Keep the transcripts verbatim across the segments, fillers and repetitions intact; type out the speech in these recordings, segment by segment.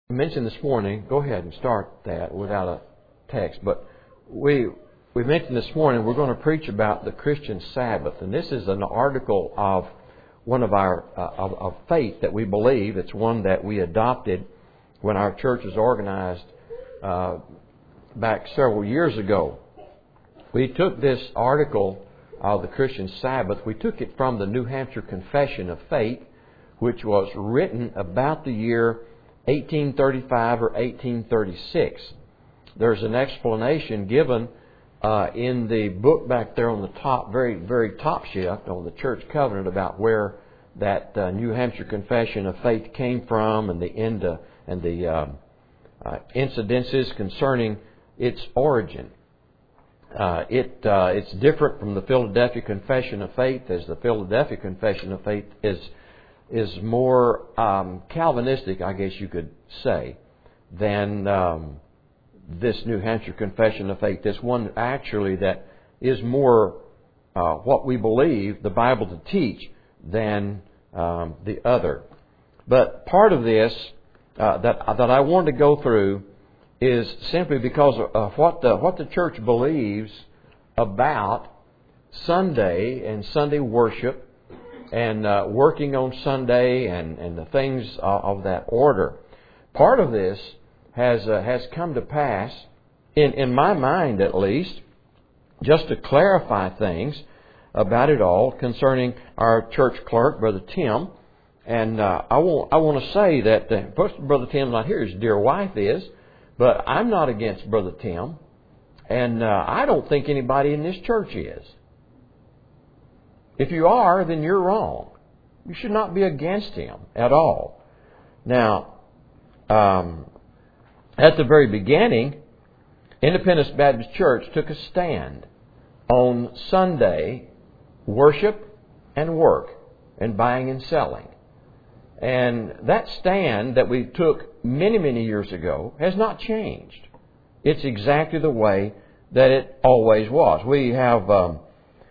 I mentioned this morning, go ahead and start that without a text, but we we mentioned this morning we're going to preach about the Christian Sabbath, and this is an article of one of our uh, of, of faith that we believe. It's one that we adopted when our church was organized uh, back several years ago. We took this article of the Christian Sabbath, we took it from the New Hampshire Confession of Faith, which was written about the year eighteen thirty-five or eighteen thirty-six. There's an explanation given uh, in the book back there on the top, very, very top shelf on the Church Covenant about where that uh, New Hampshire Confession of Faith came from and the end uh, and the uh, uh, incidences concerning its origin. Uh, it uh, it's different from the Philadelphia Confession of Faith, as the Philadelphia Confession of Faith is. is more um, Calvinistic, I guess you could say, than um, this New Hampshire Confession of Faith. This one actually that is more uh, what we believe the Bible to teach than um, the other. But part of this uh, that that I want to go through is simply because of what the what the church believes about Sunday and Sunday worship, and uh, working on Sunday and, and the things of, of that order. Part of this has uh, has come to pass, in, in my mind at least, just to clarify things about it all concerning our church clerk, Brother Tim. And uh, I want I want to say that, uh, first, Brother Tim's not here, his dear wife is, but I'm not against Brother Tim. And uh, I don't think anybody in this church is. If you are, then you're wrong. You should not be against him at all. Now, um, at the very beginning, Independence Baptist Church took a stand on Sunday worship and work and buying and selling. And that stand that we took many, many years ago has not changed. It's exactly the way that it always was. We have Um,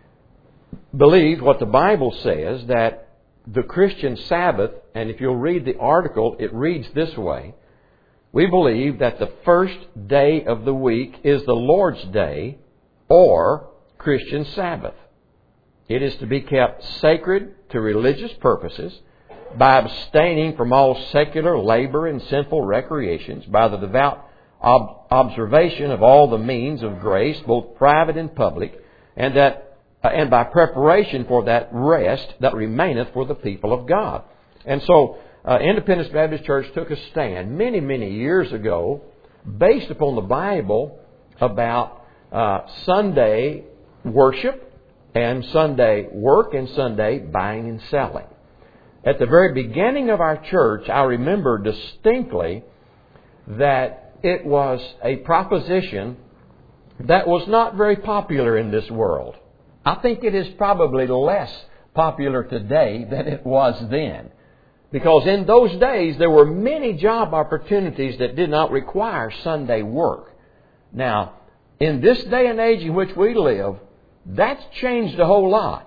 believe what the Bible says, that the Christian Sabbath, and if you'll read the article, it reads this way. We believe that the first day of the week is the Lord's Day or Christian Sabbath. It is to be kept sacred to religious purposes by abstaining from all secular labor and sinful recreations, by the devout ob- observation of all the means of grace, both private and public, and that Uh, and by preparation for that rest that remaineth for the people of God. And so, uh, Independence Baptist Church took a stand many, many years ago, based upon the Bible, about uh, Sunday worship and Sunday work and Sunday buying and selling. At the very beginning of our church, I remember distinctly that it was a proposition that was not very popular in this world. I think it is probably less popular today than it was then. Because in those days, there were many job opportunities that did not require Sunday work. Now, in this day and age in which we live, that's changed a whole lot.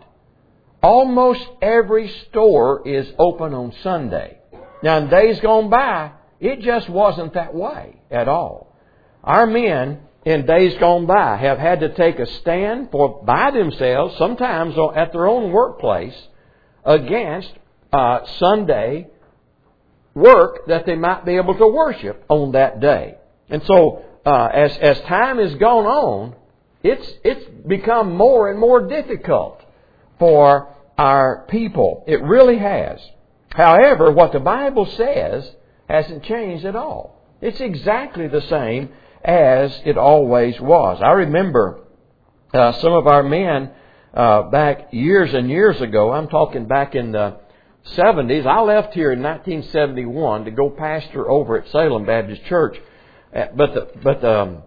Almost every store is open on Sunday. Now, in days gone by, it just wasn't that way at all. Our men in days gone by have had to take a stand for by themselves, sometimes at their own workplace, against uh, Sunday work that they might be able to worship on that day. And so, uh, as as time has gone on, it's it's become more and more difficult for our people. It really has. However, what the Bible says hasn't changed at all. It's exactly the same as it always was. I remember uh, some of our men uh, back years and years ago. I'm talking back in the seventies. I left here in nineteen seventy-one to go pastor over at Salem Baptist Church. Uh, but the, but um,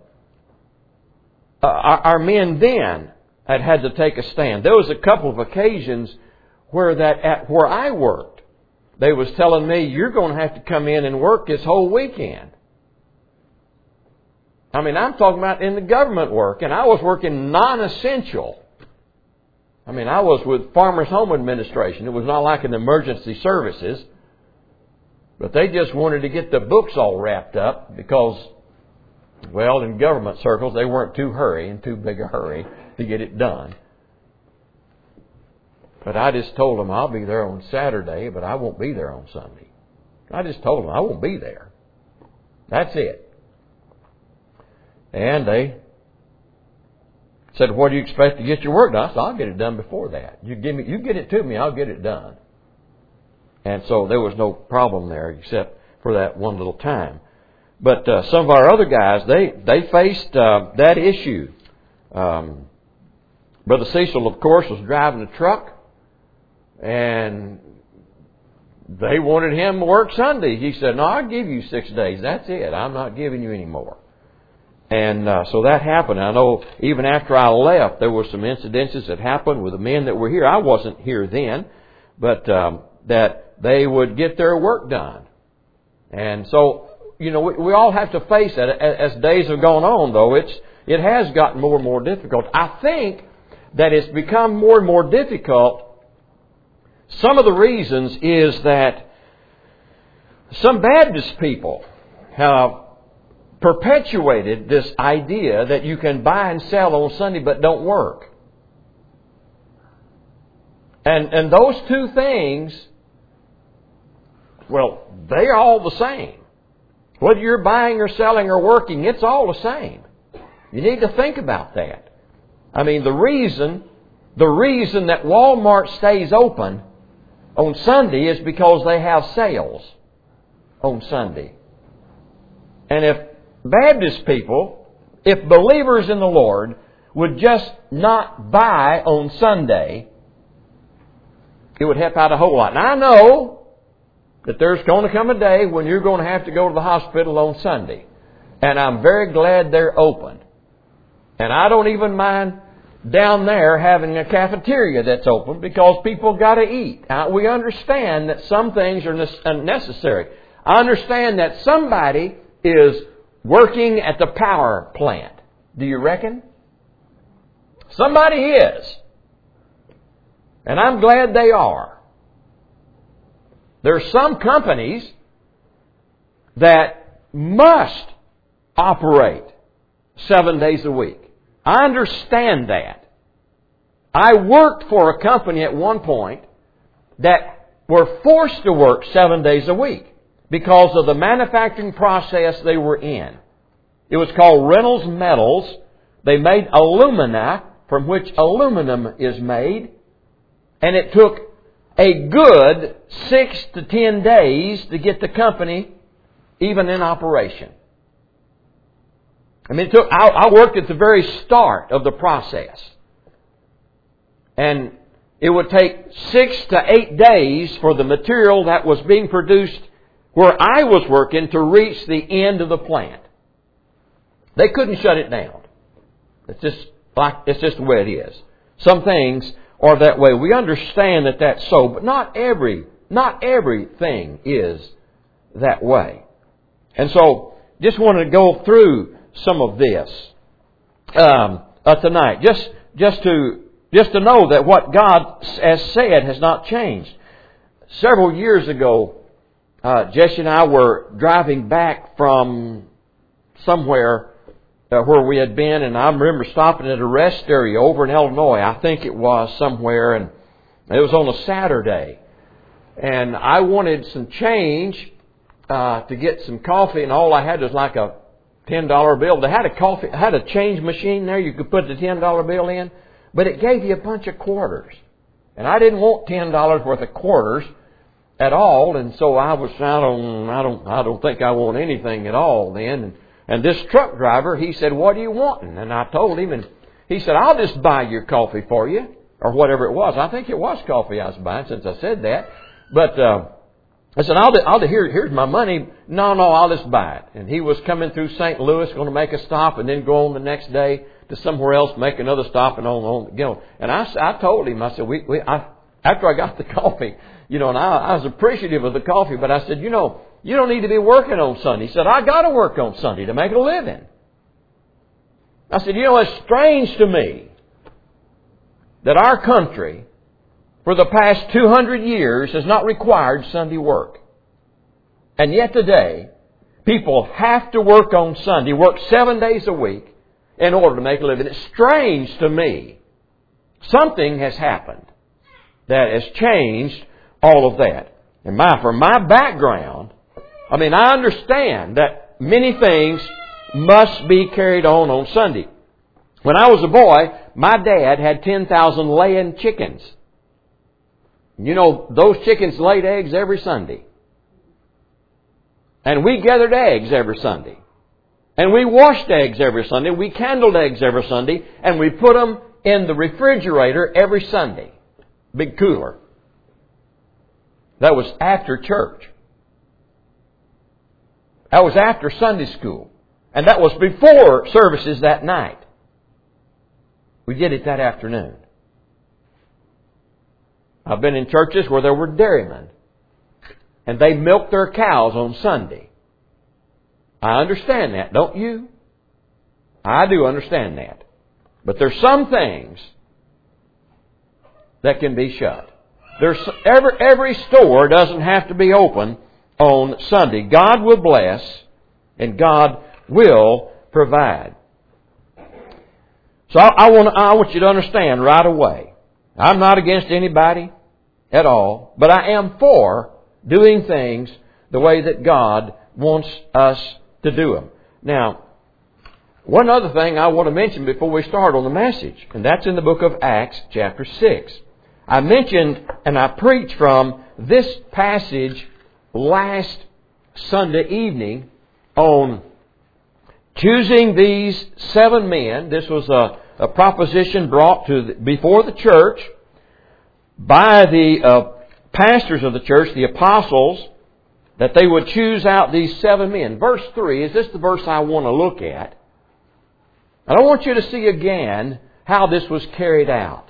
uh, our, our men then had had to take a stand. There was a couple of occasions where that at where I worked, they was telling me, "You're going to have to come in and work this whole weekend." I mean, I'm talking about in the government work, and I was working non-essential. I mean, I was with Farmers Home Administration. It was not like an emergency services. But they just wanted to get the books all wrapped up because, well, in government circles, they weren't too hurry in too big a hurry to get it done. But I just told them I'll be there on Saturday, but I won't be there on Sunday. I just told them I won't be there. That's it. And they said, what do you expect to get your work done? I said, I'll get it done before that. You give me, you get it to me, I'll get it done. And so there was no problem there except for that one little time. But uh, some of our other guys, they, they faced uh, that issue. Um, Brother Cecil, of course, was driving a truck. And they wanted him to work Sunday. He said, no, I'll give you six days. That's it. I'm not giving you any more. And uh, so that happened. I know even after I left, there were some incidences that happened with the men that were here. I wasn't here then, but um, that they would get their work done. And so, you know, we, we all have to face that. As days have gone on, though, it's it has gotten more and more difficult. I think that it's become more and more difficult. Some of the reasons is that some Baptist people have perpetuated this idea that you can buy and sell on Sunday but don't work. And and those two things, well, they're all the same. Whether you're buying or selling or working, it's all the same. You need to think about that. I mean, the reason, the reason that Walmart stays open on Sunday is because they have sales on Sunday. And if Baptist people, if believers in the Lord would just not buy on Sunday, it would help out a whole lot. And I know that there's going to come a day when you're going to have to go to the hospital on Sunday. And I'm very glad they're open. And I don't even mind down there having a cafeteria that's open because people got to eat. Now, we understand that some things are necessary. I understand that somebody is working at the power plant. Do you reckon? Somebody is. And I'm glad they are. There are some companies that must operate seven days a week. I understand that. I worked for a company at one point that were forced to work seven days a week because of the manufacturing process they were in. It was called Reynolds Metals. They made alumina from which aluminum is made. And it took a good six to ten days to get the company even in operation. I mean, it took, I, I worked at the very start of the process. And it would take six to eight days for the material that was being produced where I was working to reach the end of the plant. They couldn't shut it down. It's just like, it's just the way it is. Some things are that way. We understand that that's so, but not every, not everything is that way. And so, just wanted to go through some of this um, uh, tonight, just just to just to know that what God has said has not changed. Several years ago, uh, Jesse and I were driving back from somewhere uh, where we had been, and I remember stopping at a rest area over in Illinois. I think it was somewhere, and it was on a Saturday, and I wanted some change uh, to get some coffee, and all I had was like a ten dollar bill. They had a coffee, had a change machine there. You could put the ten dollar bill in, but it gave you a bunch of quarters. And I didn't want ten dollars worth of quarters at all. And so I was, I don't, I don't, I don't think I want anything at all then. And, and this truck driver, he said, what do you want? And I told him, and he said, I'll just buy your coffee for you, or whatever it was. I think it was coffee I was buying since I said that. But, uh, I said, I'll, I'll here, here's my money. No, no, I'll just buy it. And he was coming through Saint Louis, going to make a stop and then go on the next day to somewhere else, make another stop and on, on, you know. And I, I told him, I said, we, we, I, after I got the coffee, you know, and I, I was appreciative of the coffee, but I said, you know, you don't need to be working on Sunday. He said, I got to work on Sunday to make a living. I said, you know, it's strange to me that our country, for the past two hundred years, has not required Sunday work. And yet today, people have to work on Sunday, work seven days a week in order to make a living. It's strange to me. Something has happened that has changed all of that. And my, from my background, I mean, I understand that many things must be carried on on Sunday. When I was a boy, my dad had ten thousand laying chickens. You know, those chickens laid eggs every Sunday. And we gathered eggs every Sunday. And we washed eggs every Sunday. We candled eggs every Sunday. And we put them in the refrigerator every Sunday. Big cooler. That was after church. That was after Sunday school. And that was before services that night. We did it that afternoon. I've been in churches where there were dairymen. And they milked their cows on Sunday. I understand that, don't you? I do understand that. But there's some things that can be shut. There's every, every store doesn't have to be open on Sunday. God will bless and God will provide. So I, I, want, I want you to understand right away. I'm not against anybody at all, but I am for doing things the way that God wants us to do them. Now, one other thing I want to mention before we start on the message, and that's in the book of Acts chapter six. I mentioned and I preached from this passage last Sunday evening on choosing these seven men. This was a, a proposition brought to the, before the church by the uh, pastors of the church, the apostles, that they would choose out these seven men. Verse three, is this the verse I want to look at? And I want you to see again how this was carried out.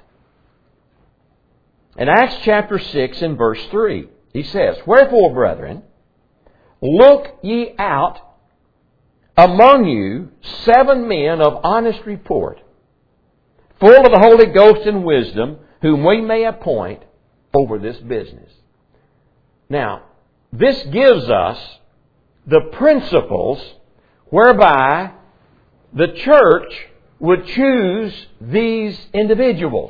In Acts chapter six and verse three, he says, "Wherefore, brethren, look ye out among you seven men of honest report, full of the Holy Ghost and wisdom, whom we may appoint over this business." Now, this gives us the principles whereby the church would choose these individuals.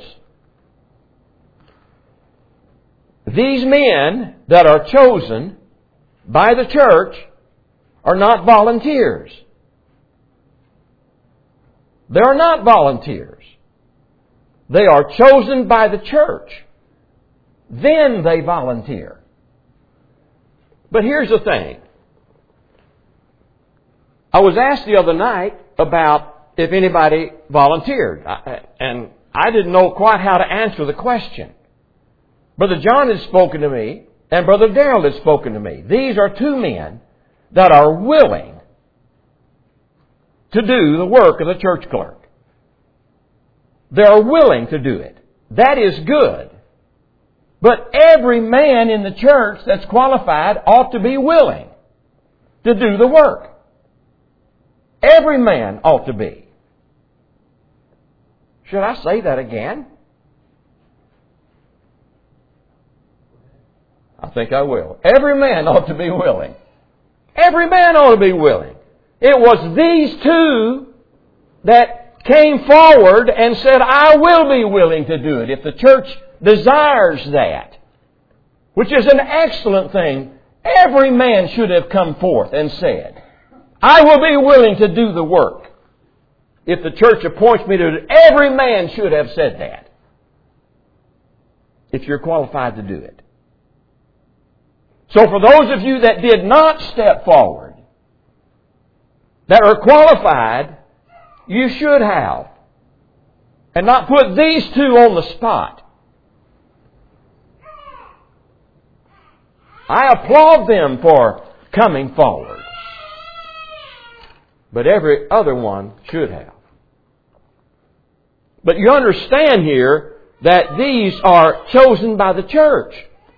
These men that are chosen by the church are not volunteers. They are not volunteers. They are chosen by the church. Then they volunteer. But here's the thing. I was asked the other night about if anybody volunteered. And I didn't know quite how to answer the question. Brother John had spoken to me, and Brother Darrell had spoken to me. These are two men that are willing to do the work of the church clerk. They are willing to do it. That is good. But every man in the church that's qualified ought to be willing to do the work. Every man ought to be. Should I say that again? I think I will. Every man ought to be willing. Every man ought to be willing. It was these two that came forward and said, I will be willing to do it if the church desires that. Which is an excellent thing. Every man should have come forth and said, I will be willing to do the work. If the church appoints me to do it, every man should have said that. If you're qualified to do it. So for those of you that did not step forward, that are qualified, you should have. And not put these two on the spot. I applaud them for coming forward. But every other one should have. But you understand here that these are chosen by the church.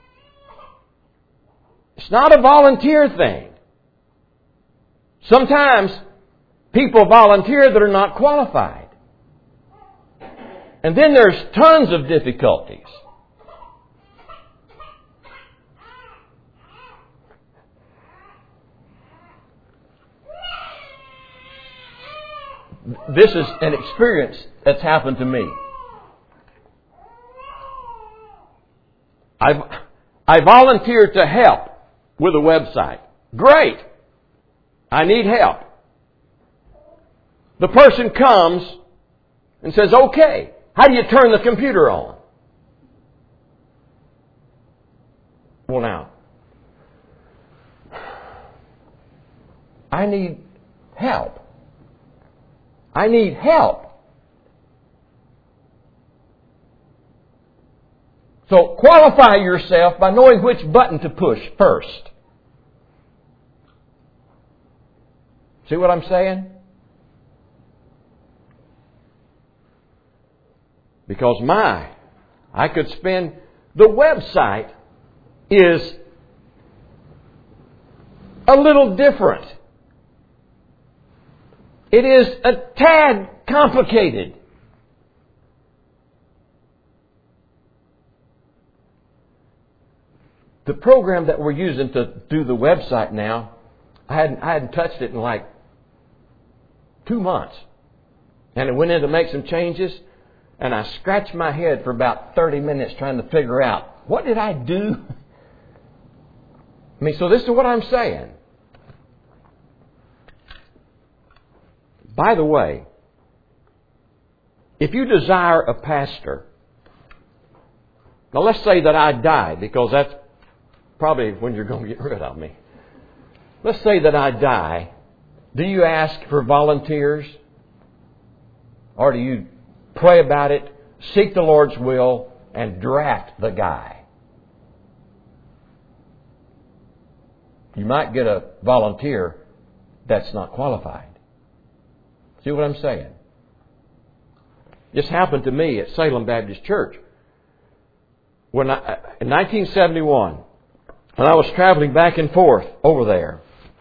It's not a volunteer thing. Sometimes people volunteer that are not qualified. And then there's tons of difficulties. This is an experience that's happened to me. I've, I volunteered to help with a website. Great. I need help. The person comes and says, okay, how do you turn the computer on? Well, now, I need help. I need help. So qualify yourself by knowing which button to push first. See what I'm saying? Because my, I could spend, the website is a little different. It is a tad complicated. The program that we're using to do the website now, I hadn't, I hadn't touched it in like two months. And I went in to make some changes, and I scratched my head for about thirty minutes trying to figure out, what did I do? I mean, so this is what I'm saying. By the way, if you desire a pastor, now let's say that I die, because that's probably when you're going to get rid of me. Let's say that I die. Do you ask for volunteers? Or do you pray about it, seek the Lord's will, and draft the guy? You might get a volunteer that's not qualified. See what I'm saying? This happened to me at Salem Baptist Church. When I, in nineteen seventy-one, when I was traveling back and forth over there.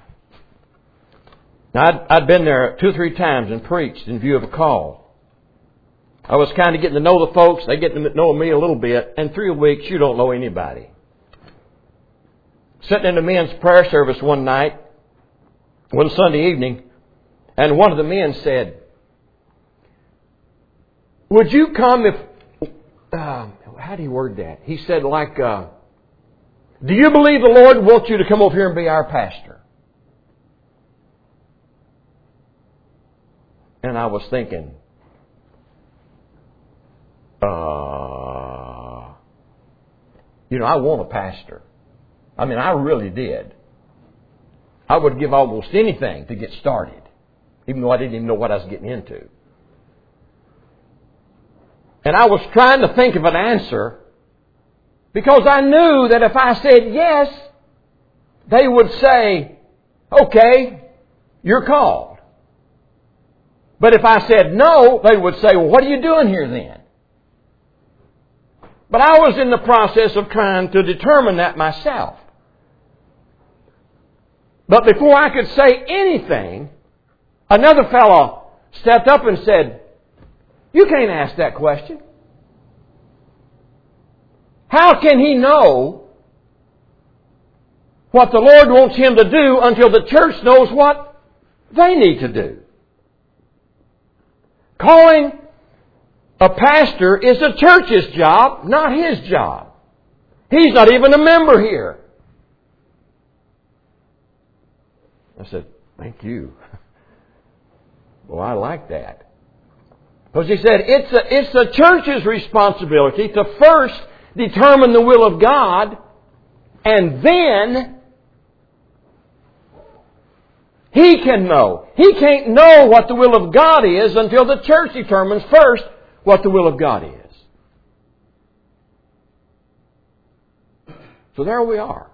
Now, I'd, I'd been there two or three times and preached in view of a call. I was kind of getting to know the folks. They get to know me a little bit. And three weeks, you don't know anybody. Sitting in the men's prayer service one night, one Sunday evening, and one of the men said, would you come if... Uh, how do you word that? He said like... Uh, do you believe the Lord wants you to come over here and be our pastor? And I was thinking, uh, you know, I want a pastor. I mean, I really did. I would give almost anything to get started, even though I didn't even know what I was getting into. And I was trying to think of an answer, because I knew that if I said yes, they would say, okay, you're called. But if I said no, they would say, well, what are you doing here then? But I was in the process of trying to determine that myself. But before I could say anything, another fellow stepped up and said, you can't ask that question. How can he know what the Lord wants him to do until the church knows what they need to do? Calling a pastor is the church's job, not his job. He's not even a member here. I said, thank you. Well, I like that. Because he said, it's a, it's the church's responsibility to first determine the will of God, and then he can know. He can't know what the will of God is until the church determines first what the will of God is. So there we are.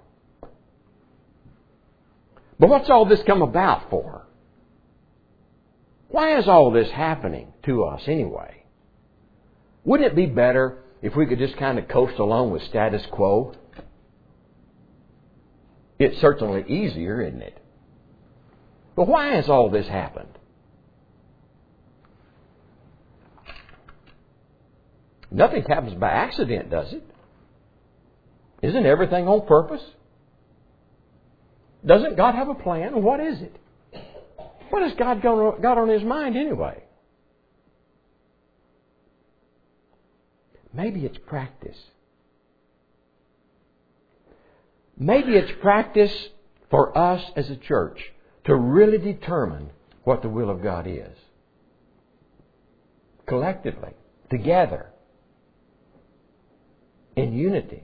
But what's all this come about for? Why is all this happening to us anyway? Wouldn't it be better if we could just kind of coast along with status quo? It's certainly easier, isn't it? But why has all this happened? Nothing happens by accident, does it? Isn't everything on purpose? Doesn't God have a plan? What is it? What has God got on His mind anyway? Maybe it's practice. Maybe it's practice for us as a church to really determine what the will of God is. Collectively, together, in unity.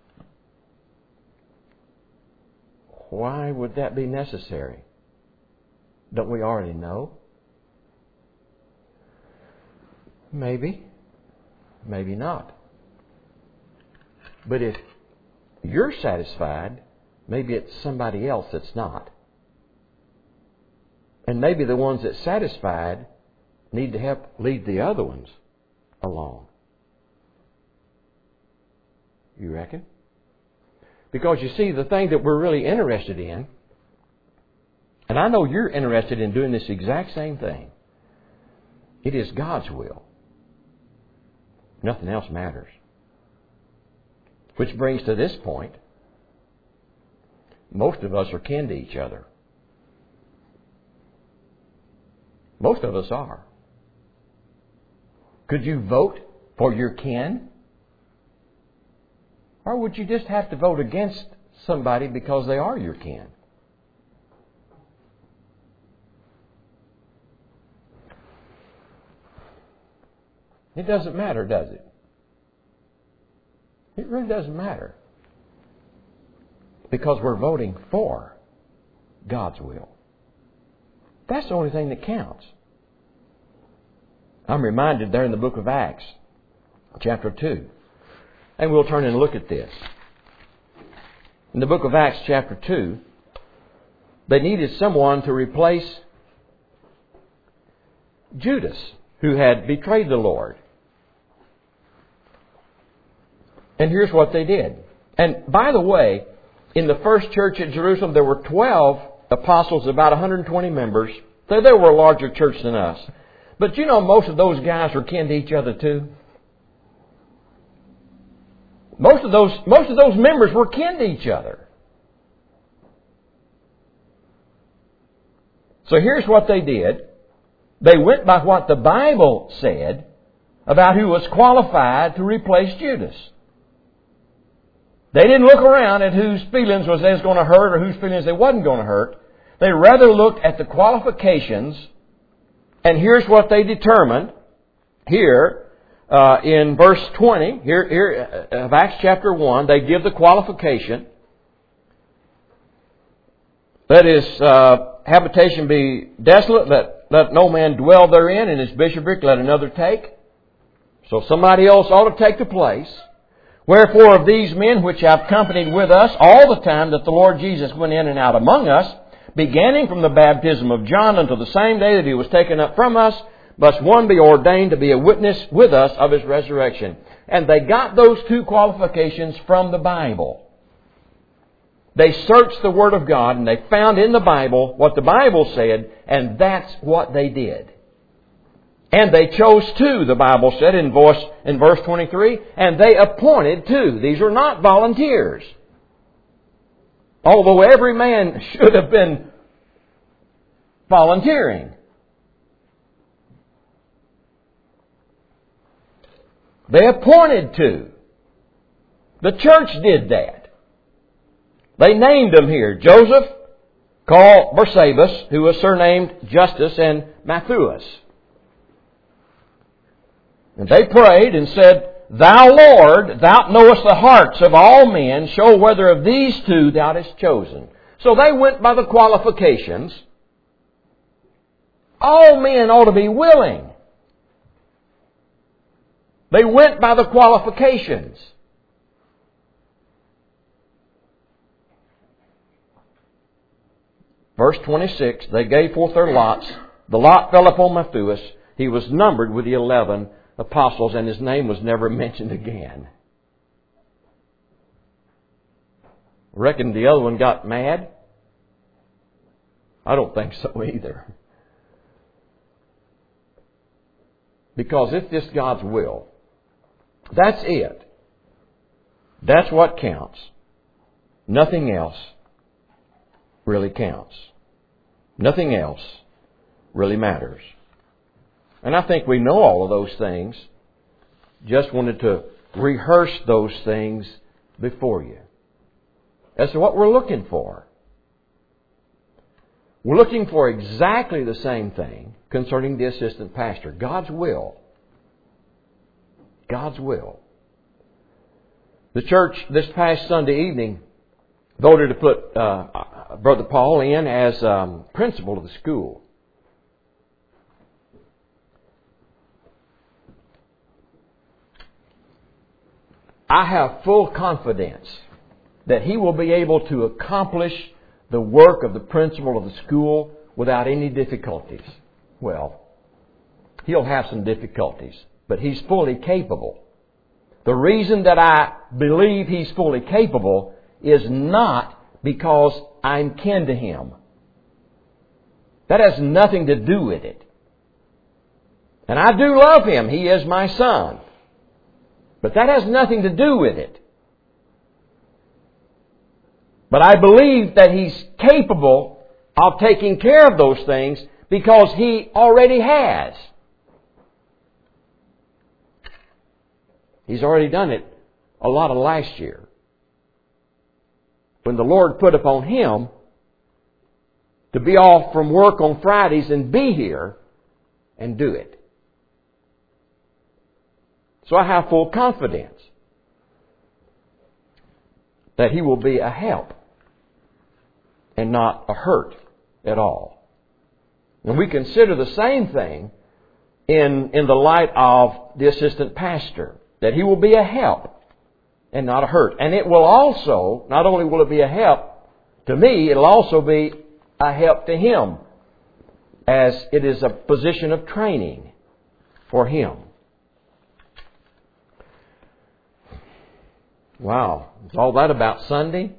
Why would that be necessary? Don't we already know? Maybe. Maybe not. But if you're satisfied, maybe it's somebody else that's not. And maybe the ones that's satisfied need to help lead the other ones along. You reckon? Because you see, the thing that we're really interested in, and I know you're interested in doing this exact same thing, it is God's will. Nothing else matters. Which brings to this point, most of us are kin to each other. Most of us are. Could you vote for your kin? Or would you just have to vote against somebody because they are your kin? It doesn't matter, does it? It really doesn't matter. Because we're voting for God's will. That's the only thing that counts. I'm reminded there in the book of Acts, chapter two. And we'll turn and look at this. In the book of Acts, chapter two, they needed someone to replace Judas, who had betrayed the Lord. And here's what they did. And by the way, in the first church at Jerusalem, there were twelve apostles, about one hundred twenty members. So they were a larger church than us. But you know, most of those guys were kin to each other too. Most of those, most of those members were kin to each other. So here's what they did. They went by what the Bible said about who was qualified to replace Judas. They didn't look around at whose feelings was they was going to hurt or whose feelings they wasn't going to hurt. They rather looked at the qualifications, and here's what they determined here uh, in verse twenty here, here of Acts chapter one. They give the qualification. That is, uh, habitation be desolate, let, let no man dwell therein, and his bishopric let another take. So somebody else ought to take the place. Wherefore of these men which have companied with us all the time that the Lord Jesus went in and out among us, beginning from the baptism of John until the same day that He was taken up from us, must one be ordained to be a witness with us of His resurrection. And they got those two qualifications from the Bible. They searched the Word of God and they found in the Bible what the Bible said, and that's what they did. And they chose two, the Bible said in verse, in verse twenty-three, and they appointed two. These are not volunteers. Although every man should have been volunteering. They appointed two. The church did that. They named them here. Joseph, called Barsabas, who was surnamed Justus, and Matthias. And they prayed and said, Thou, Lord, Thou knowest the hearts of all men. Show whether of these two Thou hast chosen. So they went by the qualifications. All men ought to be willing. They went by the qualifications. Verse twenty-six, they gave forth their lots. The lot fell upon Matthias. He was numbered with the eleven apostles, and his name was never mentioned again. Reckon the other one got mad? I don't think so either. Because if this God's will, that's it. That's what counts. Nothing else really counts. Nothing else really matters. And I think we know all of those things. Just wanted to rehearse those things before you. As to what we're looking for. We're looking for exactly the same thing concerning the assistant pastor. God's will. God's will. The church this past Sunday evening voted to put uh, Brother Paul in as um, principal of the school. I have full confidence that he will be able to accomplish the work of the principal of the school without any difficulties. Well, he'll have some difficulties, but he's fully capable. The reason that I believe he's fully capable is not because I'm kin to him. That has nothing to do with it. And I do love him. He is my son. But that has nothing to do with it. But I believe that he's capable of taking care of those things because he already has. He's already done it a lot of last year. When the Lord put upon him to be off from work on Fridays and be here and do it. So I have full confidence that he will be a help and not a hurt at all. And we consider the same thing in, in the light of the assistant pastor, that he will be a help and not a hurt. And it will also, not only will it be a help to me, it'll also be a help to him, as it is a position of training for him. Wow, is all that about Sunday?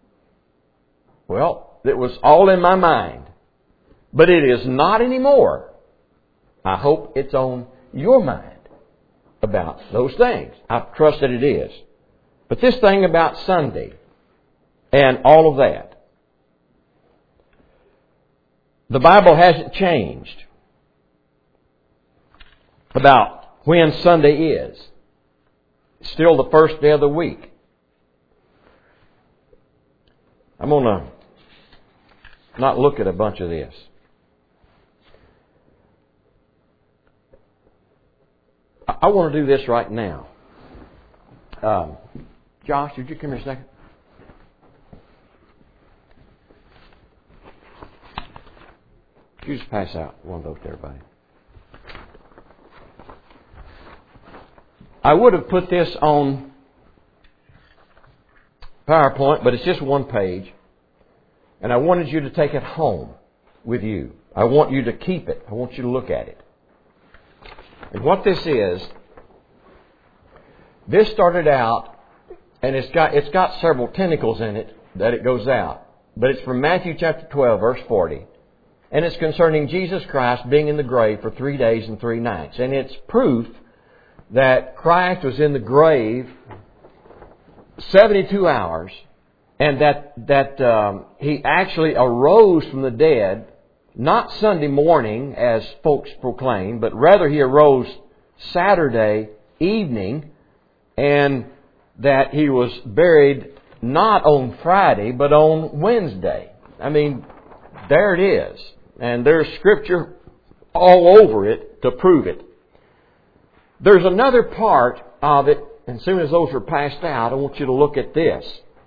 Well, it was all in my mind. But it is not anymore. I hope it's on your mind about those things. I trust that it is. But this thing about Sunday and all of that, the Bible hasn't changed about when Sunday is. It's still the first day of the week. I'm going to not look at a bunch of this. I want to do this right now. Um, Josh, would you come here a second? You just pass out one of those to everybody. I would have put this on PowerPoint, but it's just one page. And I wanted you to take it home with you. I want you to keep it. I want you to look at it. And what this is, this started out, and it's got it's got several tentacles in it that it goes out. But it's from Matthew chapter twelve, verse forty. And it's concerning Jesus Christ being in the grave for three days and three nights. And it's proof that Christ was in the grave seventy-two hours, and that that um, He actually arose from the dead, not Sunday morning as folks proclaim, but rather He arose Saturday evening, and that He was buried not on Friday, but on Wednesday. I mean, there it is. And there's Scripture all over it to prove it. There's another part of it, and as soon as those are passed out, I want you to look at this.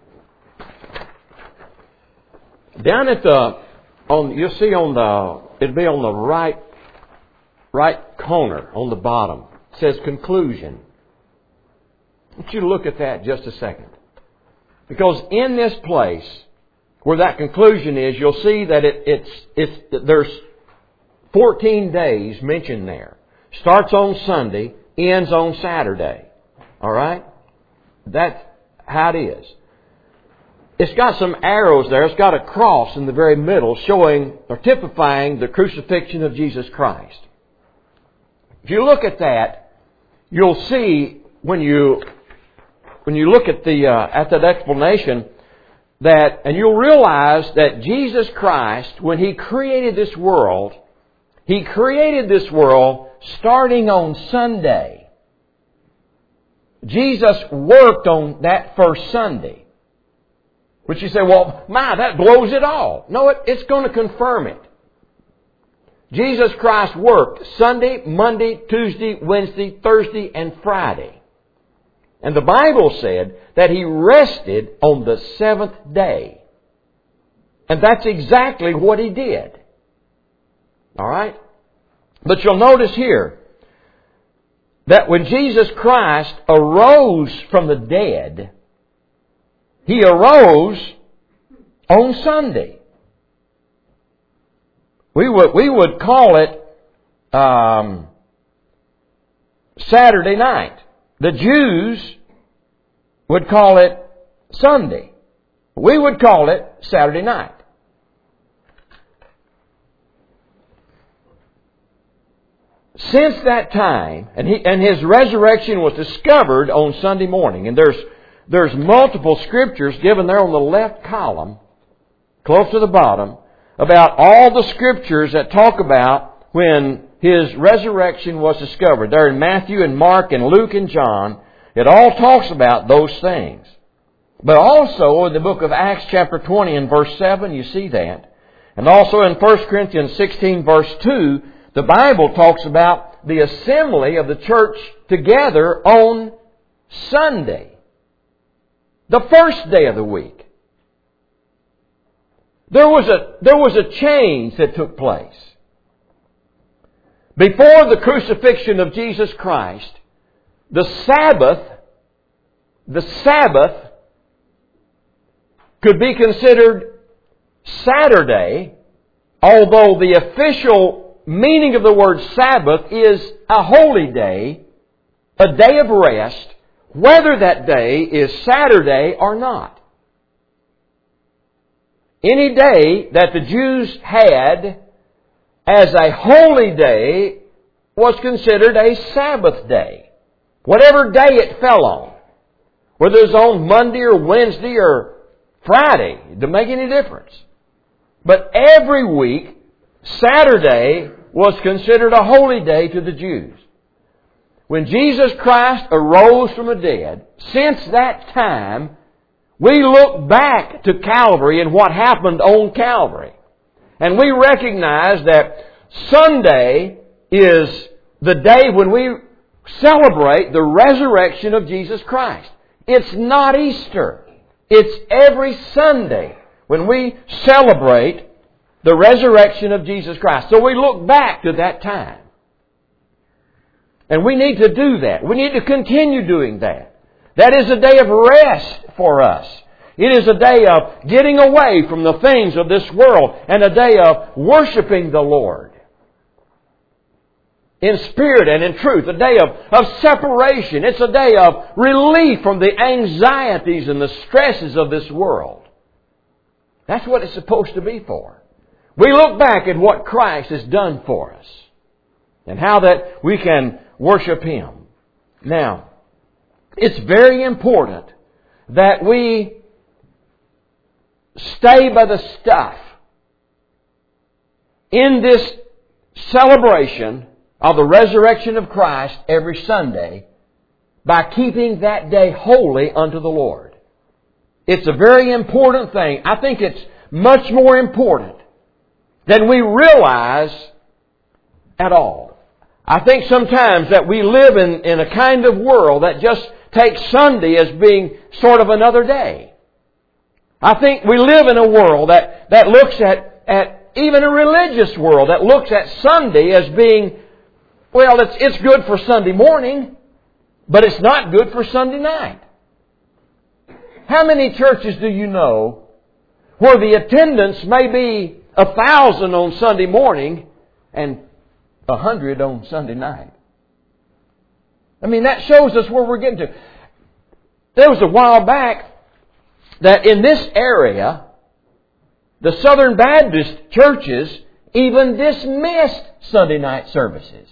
Down at the, on you'll see on the, it'll be on the right, right corner on the bottom. It says conclusion. I want you to look at that just a second. Because in this place, where that conclusion is, you'll see that it, it's, it's, there's fourteen days mentioned there. Starts on Sunday, ends on Saturday. All right? That's how it is. It's got some arrows there. It's got a cross in the very middle showing or typifying the crucifixion of Jesus Christ. If you look at that, you'll see when you when you look at the uh, at that explanation that, and you'll realize that Jesus Christ, when He created this world, He created this world starting on Sunday. Jesus worked on that first Sunday. Which you say, well, my, that blows it all. No, it, it's going to confirm it. Jesus Christ worked Sunday, Monday, Tuesday, Wednesday, Thursday, and Friday. And the Bible said that He rested on the seventh day. And that's exactly what He did. All right? But you'll notice here that when Jesus Christ arose from the dead, He arose on Sunday. We would, we would call it um, Saturday night. The Jews would call it Sunday. We would call it Saturday night. Since that time, and, he, and His resurrection was discovered on Sunday morning, and there's There's multiple scriptures given there on the left column, close to the bottom, about all the scriptures that talk about when His resurrection was discovered. There in Matthew and Mark and Luke and John, it all talks about those things. But also in the book of Acts chapter twenty and verse seven, you see that. And also in First Corinthians sixteen verse two, the Bible talks about the assembly of the church together on Sunday. The first day of the week. There was a, there was a change that took place. Before the crucifixion of Jesus Christ, the Sabbath, the Sabbath could be considered Saturday, although the official meaning of the word Sabbath is a holy day, a day of rest, whether that day is Saturday or not. Any day that the Jews had as a holy day was considered a Sabbath day. Whatever day it fell on. Whether it was on Monday or Wednesday or Friday, it didn't make any difference. But every week, Saturday was considered a holy day to the Jews. When Jesus Christ arose from the dead, since that time, we look back to Calvary and what happened on Calvary. And we recognize that Sunday is the day when we celebrate the resurrection of Jesus Christ. It's not Easter. It's every Sunday when we celebrate the resurrection of Jesus Christ. So we look back to that time. And we need to do that. We need to continue doing that. That is a day of rest for us. It is a day of getting away from the things of this world and a day of worshiping the Lord in spirit and in truth. A day of, of separation. It's a day of relief from the anxieties and the stresses of this world. That's what it's supposed to be for. We look back at what Christ has done for us and how that we can worship Him. Now, it's very important that we stay by the stuff in this celebration of the resurrection of Christ every Sunday by keeping that day holy unto the Lord. It's a very important thing. I think it's much more important than we realize at all. I think sometimes that we live in, in a kind of world that just takes Sunday as being sort of another day. I think we live in a world that, that looks at, at even a religious world that looks at Sunday as being, well, it's, it's good for Sunday morning, but it's not good for Sunday night. How many churches do you know where the attendance may be a thousand on Sunday morning and a hundred on Sunday night? I mean, that shows us where we're getting to. There was a while back that in this area, the Southern Baptist churches even dismissed Sunday night services.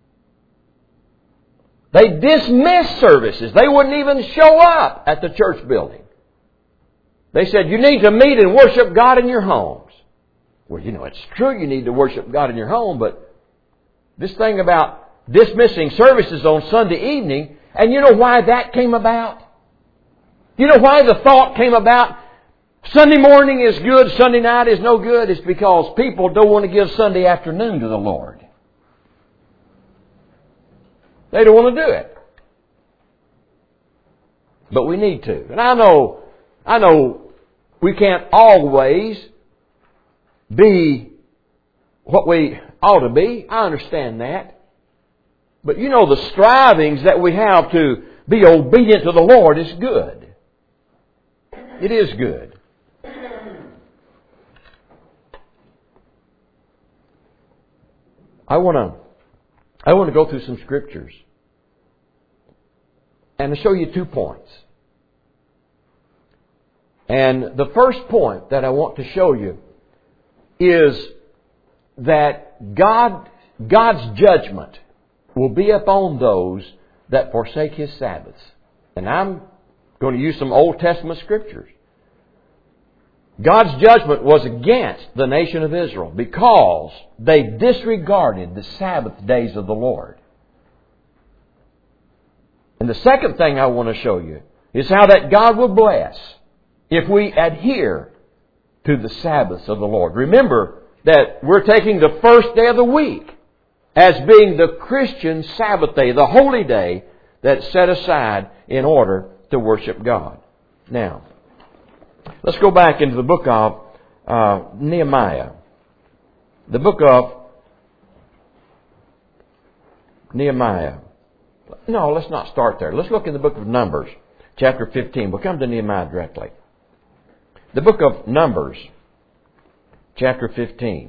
They dismissed services. They wouldn't even show up at the church building. They said, you need to meet and worship God in your homes. Well, you know, it's true you need to worship God in your home, but This thing about dismissing services on Sunday evening, and you know why that came about? You know why the thought came about? Sunday morning is good, Sunday night is no good. It's because people don't want to give Sunday afternoon to the Lord. They don't want to do it. But we need to. And I know, I know we can't always be what we ought to be. I understand that. But you know, the strivings that we have to be obedient to the Lord is good. It is good. I want to I want to go through some scriptures and to show you two points. And the first point that I want to show you is that God God's judgment will be upon those that forsake His Sabbaths. And I'm going to use some Old Testament scriptures. God's judgment was against the nation of Israel because they disregarded the Sabbath days of the Lord. And the second thing I want to show you is how that God will bless if we adhere to the Sabbaths of the Lord. Remember that we're taking the first day of the week as being the Christian Sabbath day, the holy day that's set aside in order to worship God. Now, let's go back into the book of uh, Nehemiah. The book of Nehemiah. No, let's not start there. Let's look in the book of Numbers, chapter fifteen. We'll come to Nehemiah directly. The book of Numbers, chapter fifteen.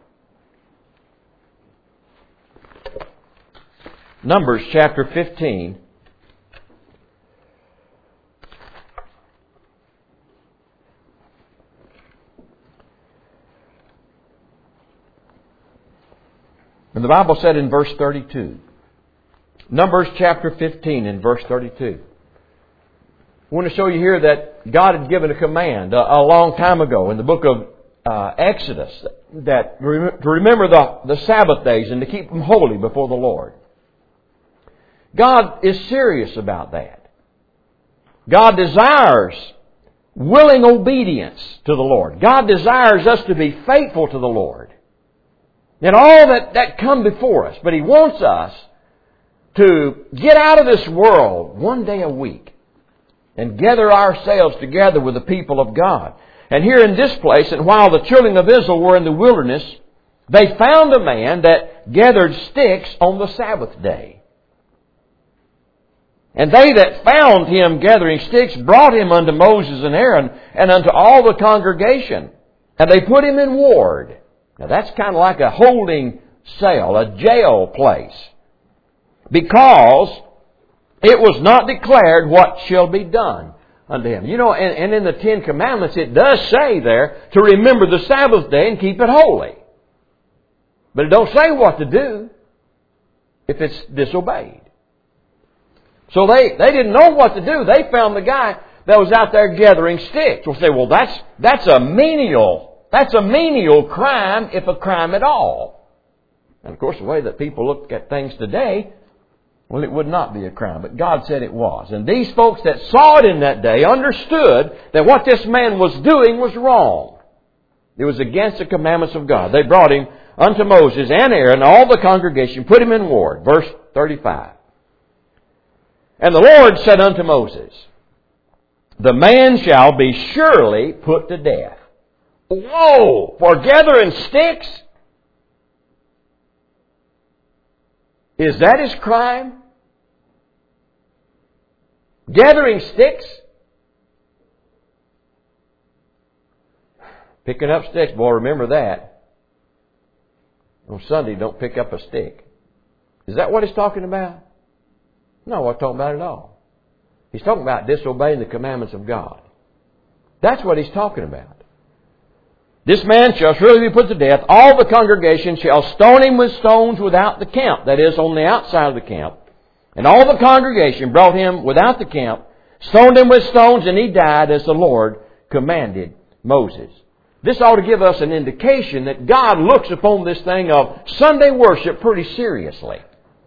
Numbers, chapter fifteen. And the Bible said in verse thirty-two, Numbers chapter fifteen and verse thirty-two. I want to show you here that God had given a command a, a long time ago in the book of uh, Exodus that to remember the, the Sabbath days and to keep them holy before the Lord. God is serious about that. God desires willing obedience to the Lord. God desires us to be faithful to the Lord. And all that, that come before us. But He wants us to get out of this world one day a week and gather ourselves together with the people of God. And here in this place, and while the children of Israel were in the wilderness, they found a man that gathered sticks on the Sabbath day. And they that found him gathering sticks brought him unto Moses and Aaron and unto all the congregation. And they put him in ward. Now that's kind of like a holding cell, a jail place. Because it was not declared what shall be done unto him. You know, and, and in the Ten Commandments it does say there to remember the Sabbath day and keep it holy. But it don't say what to do if it's disobeyed. So they, they didn't know what to do. They found the guy that was out there gathering sticks. We'll say, well, that's, that's a menial That's a menial crime, if a crime at all. And of course, the way that people look at things today, well, it would not be a crime. But God said it was. And these folks that saw it in that day understood that what this man was doing was wrong. It was against the commandments of God. They brought him unto Moses and Aaron, all the congregation, put him in ward. Verse thirty-five. And the Lord said unto Moses, the man shall be surely put to death. Whoa! For gathering sticks? Is that his crime? Gathering sticks? Picking up sticks, boy, remember that. On Sunday, don't pick up a stick. Is that what he's talking about? No, I'm talking about it at all. He's talking about disobeying the commandments of God. That's what he's talking about. This man shall surely be put to death. All the congregation shall stone him with stones without the camp. That is, on the outside of the camp. And all the congregation brought him without the camp, stoned him with stones, and he died as the Lord commanded Moses. This ought to give us an indication that God looks upon this thing of Sunday worship pretty seriously.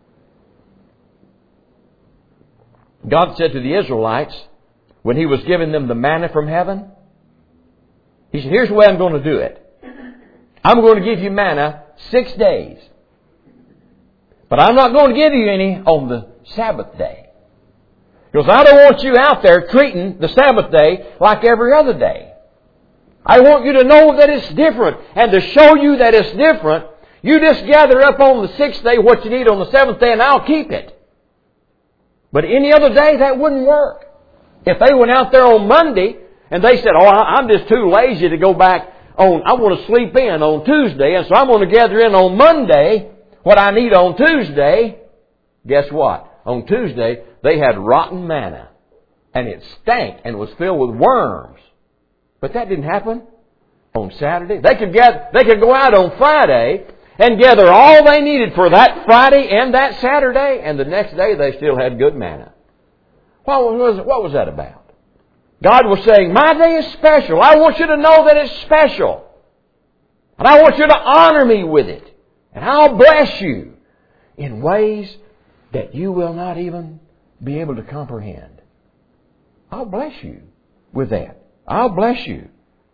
God said to the Israelites, when He was giving them the manna from heaven, He said, here's the way I'm going to do it. I'm going to give you manna six days. But I'm not going to give you any on the Sabbath day. Because I don't want you out there treating the Sabbath day like every other day. I want you to know that it's different. And to show you that it's different, you just gather up on the sixth day what you need on the seventh day and I'll keep it. But any other day, that wouldn't work. If they went out there on Monday and they said, oh, I'm just too lazy to go back on, I want to sleep in on Tuesday, and so I'm going to gather in on Monday what I need on Tuesday. Guess what? On Tuesday, they had rotten manna. And it stank and was filled with worms. But that didn't happen on Saturday. They could get, they could go out on Friday and gather all they needed for that Friday and that Saturday, and the next day they still had good manna. What was, what was that about? God was saying, my day is special. I want you to know that it's special. And I want you to honor me with it. And I'll bless you in ways that you will not even be able to comprehend. I'll bless you with that. I'll bless you.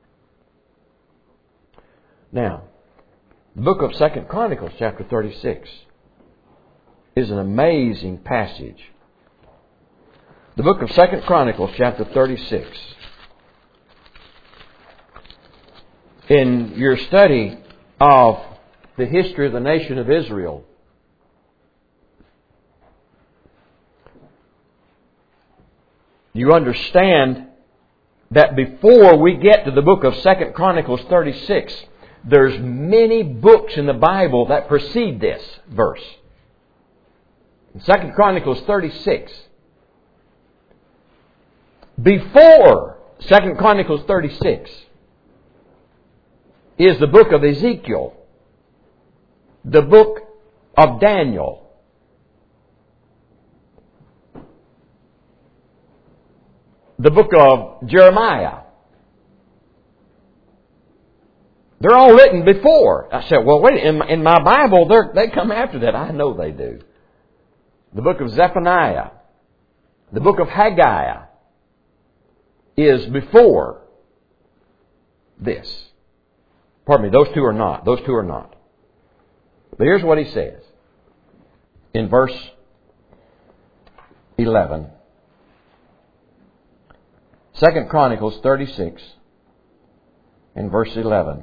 Now, the book of Second Chronicles, chapter thirty-six, is an amazing passage. The book of Second Chronicles, chapter thirty-six. In your study of the history of the nation of Israel, you understand that before we get to the book of Second Chronicles thirty-six, there's many books in the Bible that precede this verse. In Second Chronicles thirty-six, before Second Chronicles thirty-six is the book of Ezekiel, the book of Daniel, the book of Jeremiah. They're all written before. I said, well, wait, in my, in my Bible, they come after that. I know they do. The book of Zephaniah, the book of Haggai is before this. Pardon me, those two are not. Those two are not. But here's what he says in verse eleven. Second Chronicles thirty-six and verse eleven.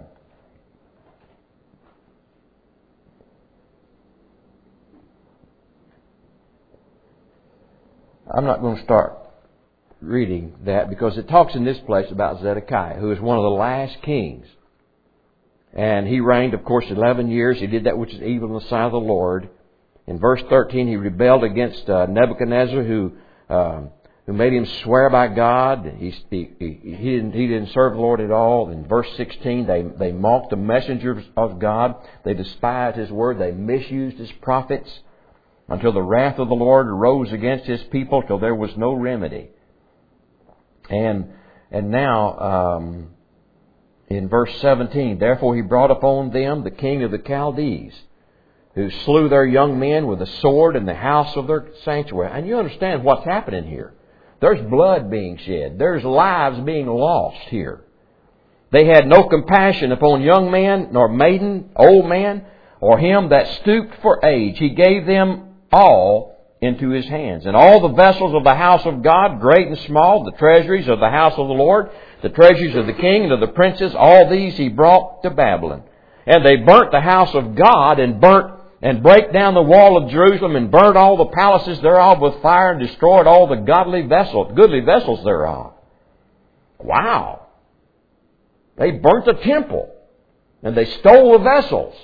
I'm not going to start reading that because it talks in this place about Zedekiah, who is one of the last kings. And he reigned, of course, eleven years. He did that which is evil in the sight of the Lord. In verse thirteen, he rebelled against uh, Nebuchadnezzar, who uh, who made him swear by God. He, he, he, didn't, he didn't serve the Lord at all. In verse sixteen, they, they mocked the messengers of God. They despised His word. They misused His prophets until the wrath of the Lord arose against His people till there was no remedy. And and now, um, in verse seventeen, therefore He brought upon them the king of the Chaldees, who slew their young men with a sword in the house of their sanctuary. And you understand what's happening here. There's blood being shed. There's lives being lost here. They had no compassion upon young man, nor maiden, old man, or him that stooped for age. He gave them all into His hands. And all the vessels of the house of God, great and small, the treasuries of the house of the Lord, the treasuries of the king and of the princes, all these He brought to Babylon. And they burnt the house of God, and burnt and brake down the wall of Jerusalem, and burnt all the palaces thereof with fire, and destroyed all the godly vessels, goodly vessels thereof. Wow! They burnt the temple, and they stole the vessels.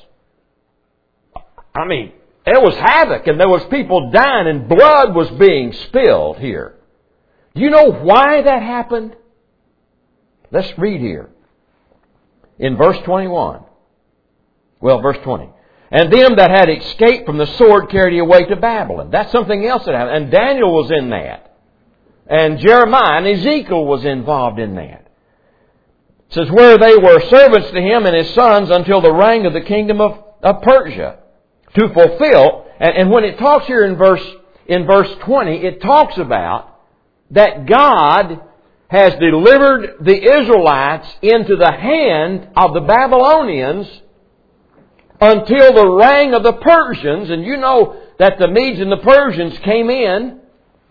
I mean, there was havoc, and there was people dying, and blood was being spilled here. Do you know why that happened? Let's read here. In verse twenty-one. Well, verse twenty. And them that had escaped from the sword carried He away to Babylon. That's something else that happened. And Daniel was in that. And Jeremiah and Ezekiel was involved in that. It says, where they were servants to him and his sons until the reign of the kingdom of, of Persia. To fulfill, and, and when it talks here in verse, in verse twenty, it talks about that God has delivered the Israelites into the hand of the Babylonians until the reign of the Persians. And you know that the Medes and the Persians came in,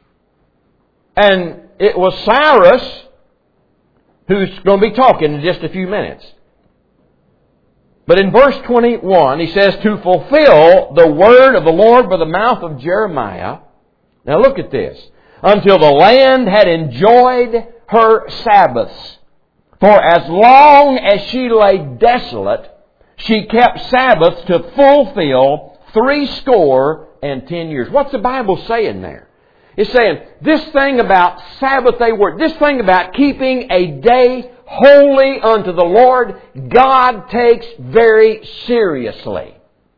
and it was Cyrus who's going to be talking in just a few minutes. But in verse twenty-one, he says, to fulfill the word of the Lord by the mouth of Jeremiah. Now look at this. Until the land had enjoyed her Sabbaths. For as long as she lay desolate, she kept Sabbaths to fulfill three score and ten years. What's the Bible saying there? It's saying this thing about Sabbath day work, this thing about keeping a day holy unto the Lord, God takes very seriously.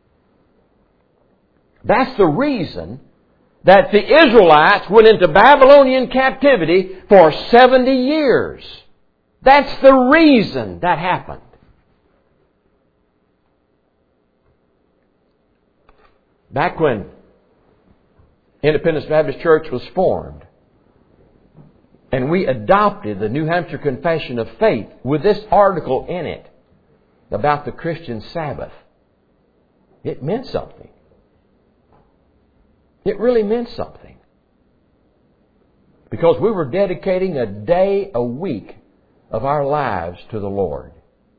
That's the reason that the Israelites went into Babylonian captivity for seventy years. That's the reason that happened. Back when Independence Baptist Church was formed, and we adopted the New Hampshire Confession of Faith with this article in it about the Christian Sabbath, it meant something. It really meant something. Because we were dedicating a day a week of our lives to the Lord.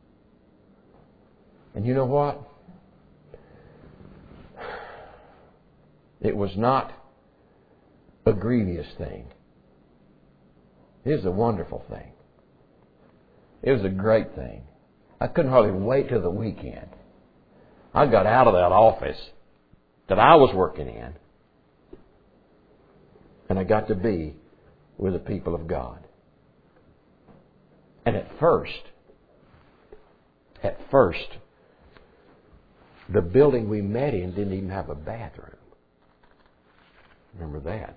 And you know what? It was not a grievous thing. It was a wonderful thing. It was a great thing. I couldn't hardly wait till the weekend. I got out of that office that I was working in, and I got to be with the people of God. And at first, at first, the building we met in didn't even have a bathroom. Remember that?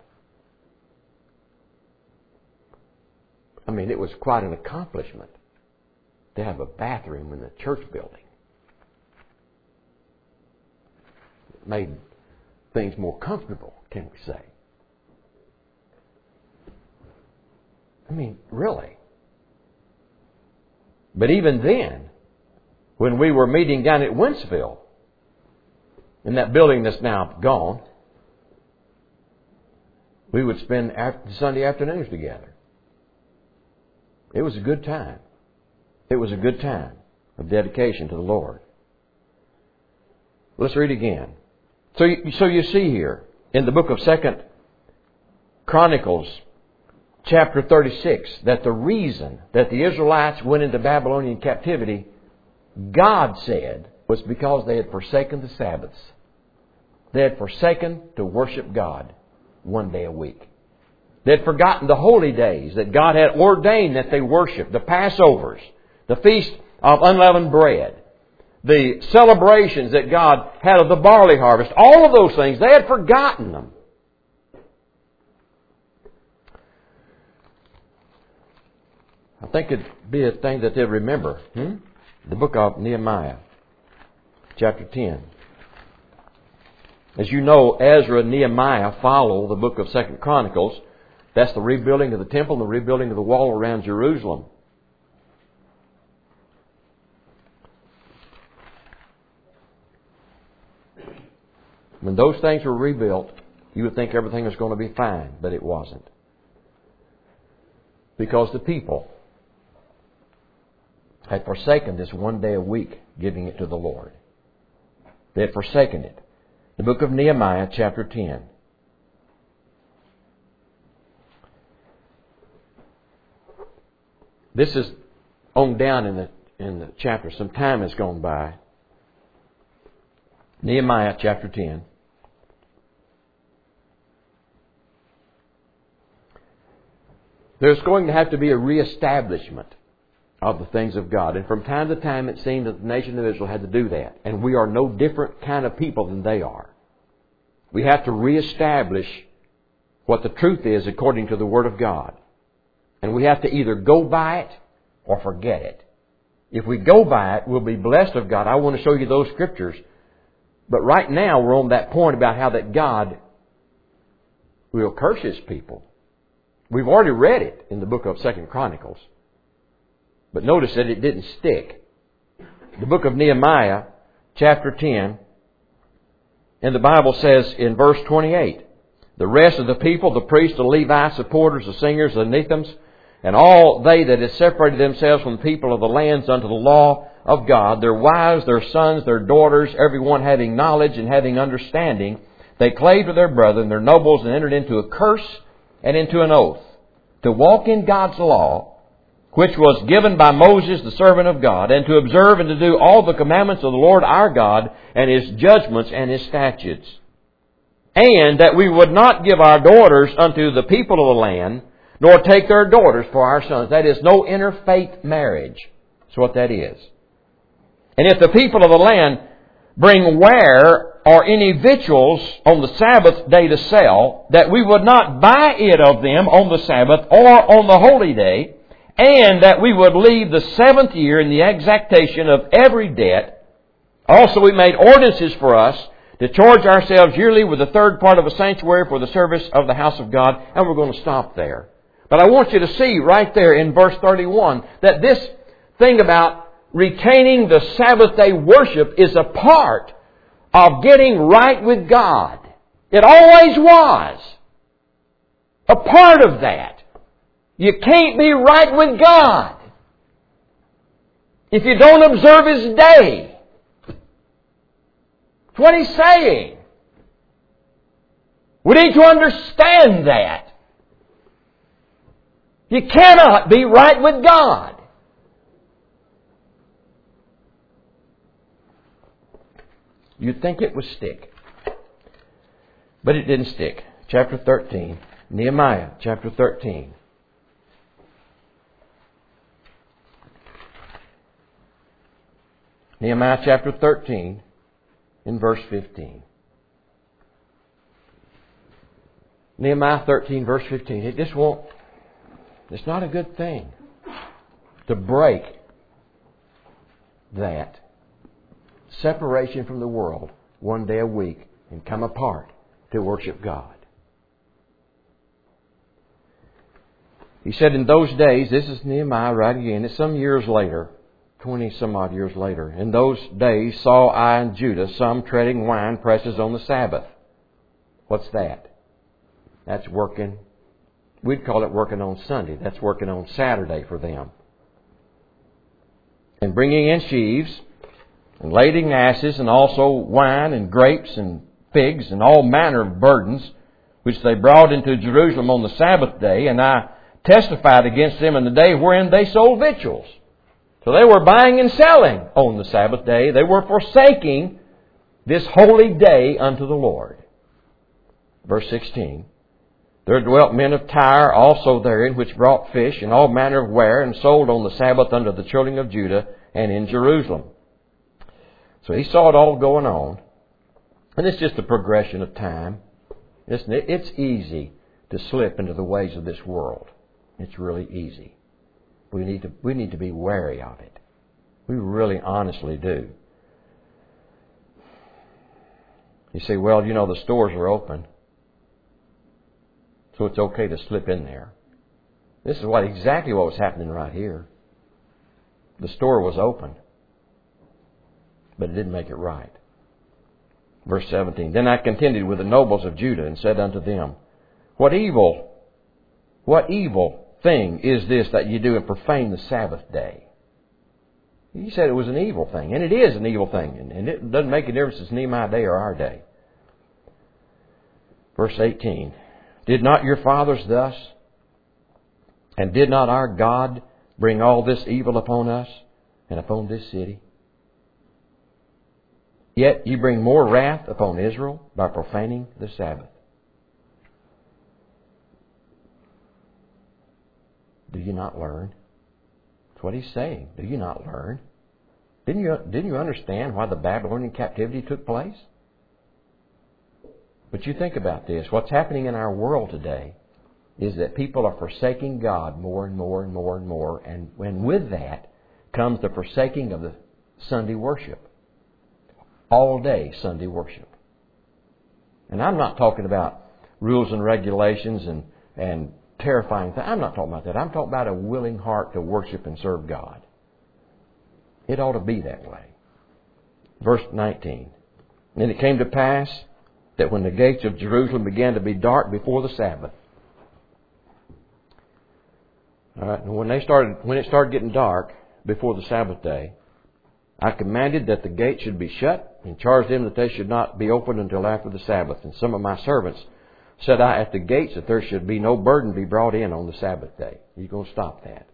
I mean, it was quite an accomplishment to have a bathroom in the church building. It made things more comfortable, can we say? I mean, really. But even then, when we were meeting down at Wentzville, in that building that's now gone, we would spend after Sunday afternoons together. It was a good time. It was a good time of dedication to the Lord. Let's read again. So you, so you see here in the book of Second Chronicles, chapter thirty-six, that the reason that the Israelites went into Babylonian captivity, God said, was because they had forsaken the Sabbaths. They had forsaken to worship God one day a week. They had forgotten the holy days that God had ordained that they worship. The Passovers, the Feast of Unleavened Bread, the celebrations that God had of the barley harvest. All of those things, they had forgotten them. I think it'd be a thing that they'd remember. Hmm? The book of Nehemiah, chapter ten. As you know, Ezra and Nehemiah follow the book of Second Chronicles. That's the rebuilding of the temple and the rebuilding of the wall around Jerusalem. When those things were rebuilt, you would think everything was going to be fine, but it wasn't. Because the people had forsaken this one day a week, giving it to the Lord. They had forsaken it. The book of Nehemiah, chapter ten. This is on down in the in the chapter. Some time has gone by. Nehemiah chapter ten. There's going to have to be a reestablishment of the things of God. And from time to time it seemed that the nation of Israel had to do that. And we are no different kind of people than they are. We have to reestablish what the truth is according to the Word of God. And we have to either go by it or forget it. If we go by it, we'll be blessed of God. I want to show you those scriptures. But right now we're on that point about how that God will curse His people. We've already read it in the book of Second Chronicles. But notice that it didn't stick. The book of Nehemiah, chapter ten, and the Bible says in verse twenty-eight, the rest of the people, the priests, the Levites, the porters, the singers, the Nethims, and all they that had separated themselves from the people of the lands unto the law of God, their wives, their sons, their daughters, everyone having knowledge and having understanding, they clave to their brethren, their nobles, and entered into a curse and into an oath, to walk in God's law, which was given by Moses, the servant of God, and to observe and to do all the commandments of the Lord our God, and His judgments and His statutes. And that we would not give our daughters unto the people of the land, nor take their daughters for our sons. That is no interfaith marriage. That's what that is. And if the people of the land bring ware or any victuals on the Sabbath day to sell, that we would not buy it of them on the Sabbath or on the holy day, and that we would leave the seventh year in the exactation of every debt. Also we made ordinances for us to charge ourselves yearly with a third part of a sanctuary for the service of the house of God. And we're going to stop there. But I want you to see right there in verse thirty-one that this thing about retaining the Sabbath day worship is a part of getting right with God. It always was a part of that. You can't be right with God if you don't observe His day. That's what He's saying. We need to understand that. You cannot be right with God. You'd think it would stick. But it didn't stick. Chapter thirteen. Nehemiah chapter thirteen. Nehemiah chapter thirteen in verse fifteen. Nehemiah thirteen verse fifteen. It just won't, it's not a good thing to break that separation from the world one day a week and come apart to worship God. He said in those days, this is Nehemiah right again, it's some years later, twenty some odd years later. In those days saw I in Judah some treading wine presses on the Sabbath. What's that? That's working. We'd call it working on Sunday. That's working on Saturday for them. And bringing in sheaves, and lading asses, and also wine, and grapes, and figs, and all manner of burdens, which they brought into Jerusalem on the Sabbath day. And I testified against them in the day wherein they sold victuals. So they were buying and selling on the Sabbath day. They were forsaking this holy day unto the Lord. Verse sixteen. There dwelt men of Tyre also therein, which brought fish and all manner of ware, and sold on the Sabbath unto the children of Judah and in Jerusalem. So he saw it all going on. And it's just a progression of time. Isn't it? It's easy to slip into the ways of this world. It's really easy. We need to, we need to be wary of it. We really honestly do. You say, well, you know, the stores are open, so it's okay to slip in there. This is what exactly what was happening right here. The store was open, but it didn't make it right. Verse seventeen. Then I contended with the nobles of Judah and said unto them, What evil, what evil thing is this that you do and profane the Sabbath day? He said it was an evil thing, and it is an evil thing, and it doesn't make a difference if it's Nehemiah day or our day. Verse eighteen. Did not your fathers thus, and did not our God bring all this evil upon us and upon this city? Yet you bring more wrath upon Israel by profaning the Sabbath. Do you not learn? That's what he's saying. Do you not learn? Didn't you, didn't you understand why the Babylonian captivity took place? But you think about this. What's happening in our world today is that people are forsaking God more and more and more and more. And when with that comes the forsaking of the Sunday worship. All day Sunday worship. And I'm not talking about rules and regulations and, and terrifying things. I'm not talking about that. I'm talking about a willing heart to worship and serve God. It ought to be that way. Verse nineteen. And it came to pass that when the gates of Jerusalem began to be dark before the Sabbath. All right, and when they started, when it started getting dark before the Sabbath day, I commanded that the gate should be shut and charged them that they should not be opened until after the Sabbath. And some of my servants said I at the gates that there should be no burden be brought in on the Sabbath day. You're going to stop that.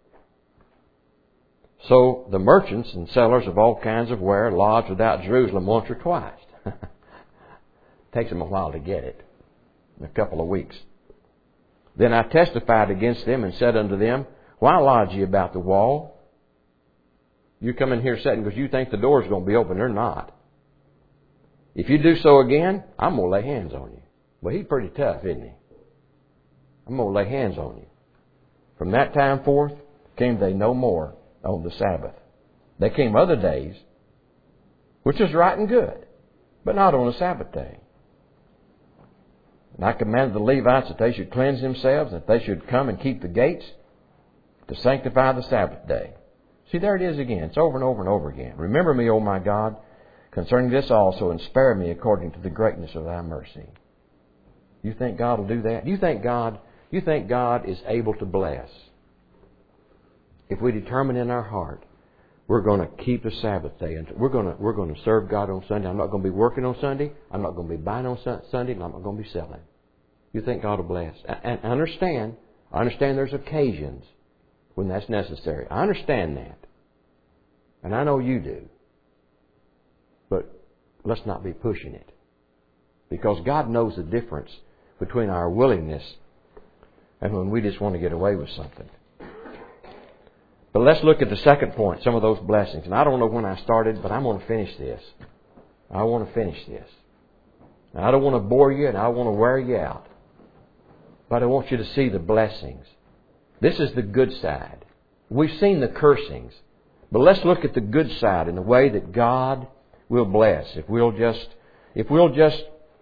So the merchants and sellers of all kinds of ware lodged without Jerusalem once or twice. Takes them a while to get it. A couple of weeks. Then I testified against them and said unto them, Why lodge ye about the wall? You come in here sitting because you think the door's going to be open. They're not. If you do so again, I'm going to lay hands on you. Well, he's pretty tough, isn't he? I'm going to lay hands on you. From that time forth came they no more on the Sabbath. They came other days, which is right and good, but not on the Sabbath day. And I commanded the Levites that they should cleanse themselves, that they should come and keep the gates to sanctify the Sabbath day. See, there it is again. It's over and over and over again. Remember me, O my God, concerning this also, and spare me according to the greatness of thy mercy. You think God will do that? You think God, you think God is able to bless? If we determine in our heart, we're going to keep the Sabbath day, and we're going to we're going to serve God on Sunday. I'm not going to be working on Sunday. I'm not going to be buying on Sunday, and I'm not going to be selling. You think God will bless? And I understand. I understand there's occasions when that's necessary. I understand that, and I know you do. But let's not be pushing it, because God knows the difference between our willingness and when we just want to get away with something. But let's look at the second point, some of those blessings. And I don't know when I started, but I'm going to finish this. I want to finish this. Now, I don't want to bore you and I want to wear you out. But I want you to see the blessings. This is the good side. We've seen the cursings. But let's look at the good side in the way that God will bless. If we'll just, if we'll just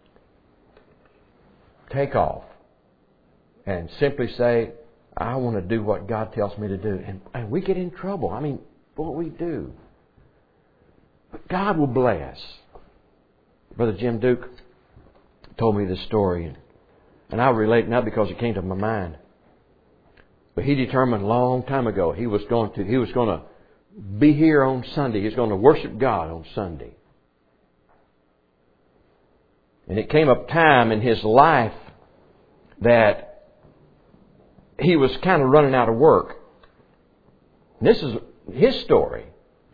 take off and simply say, I want to do what God tells me to do. And, and we get in trouble. I mean, what we do. But God will bless. Brother Jim Duke told me this story. And I relate not because it came to my mind. But he determined a long time ago he was going to he was going to be here on Sunday. He was going to worship God on Sunday. And it came a time in his life that he was kind of running out of work. This is his story.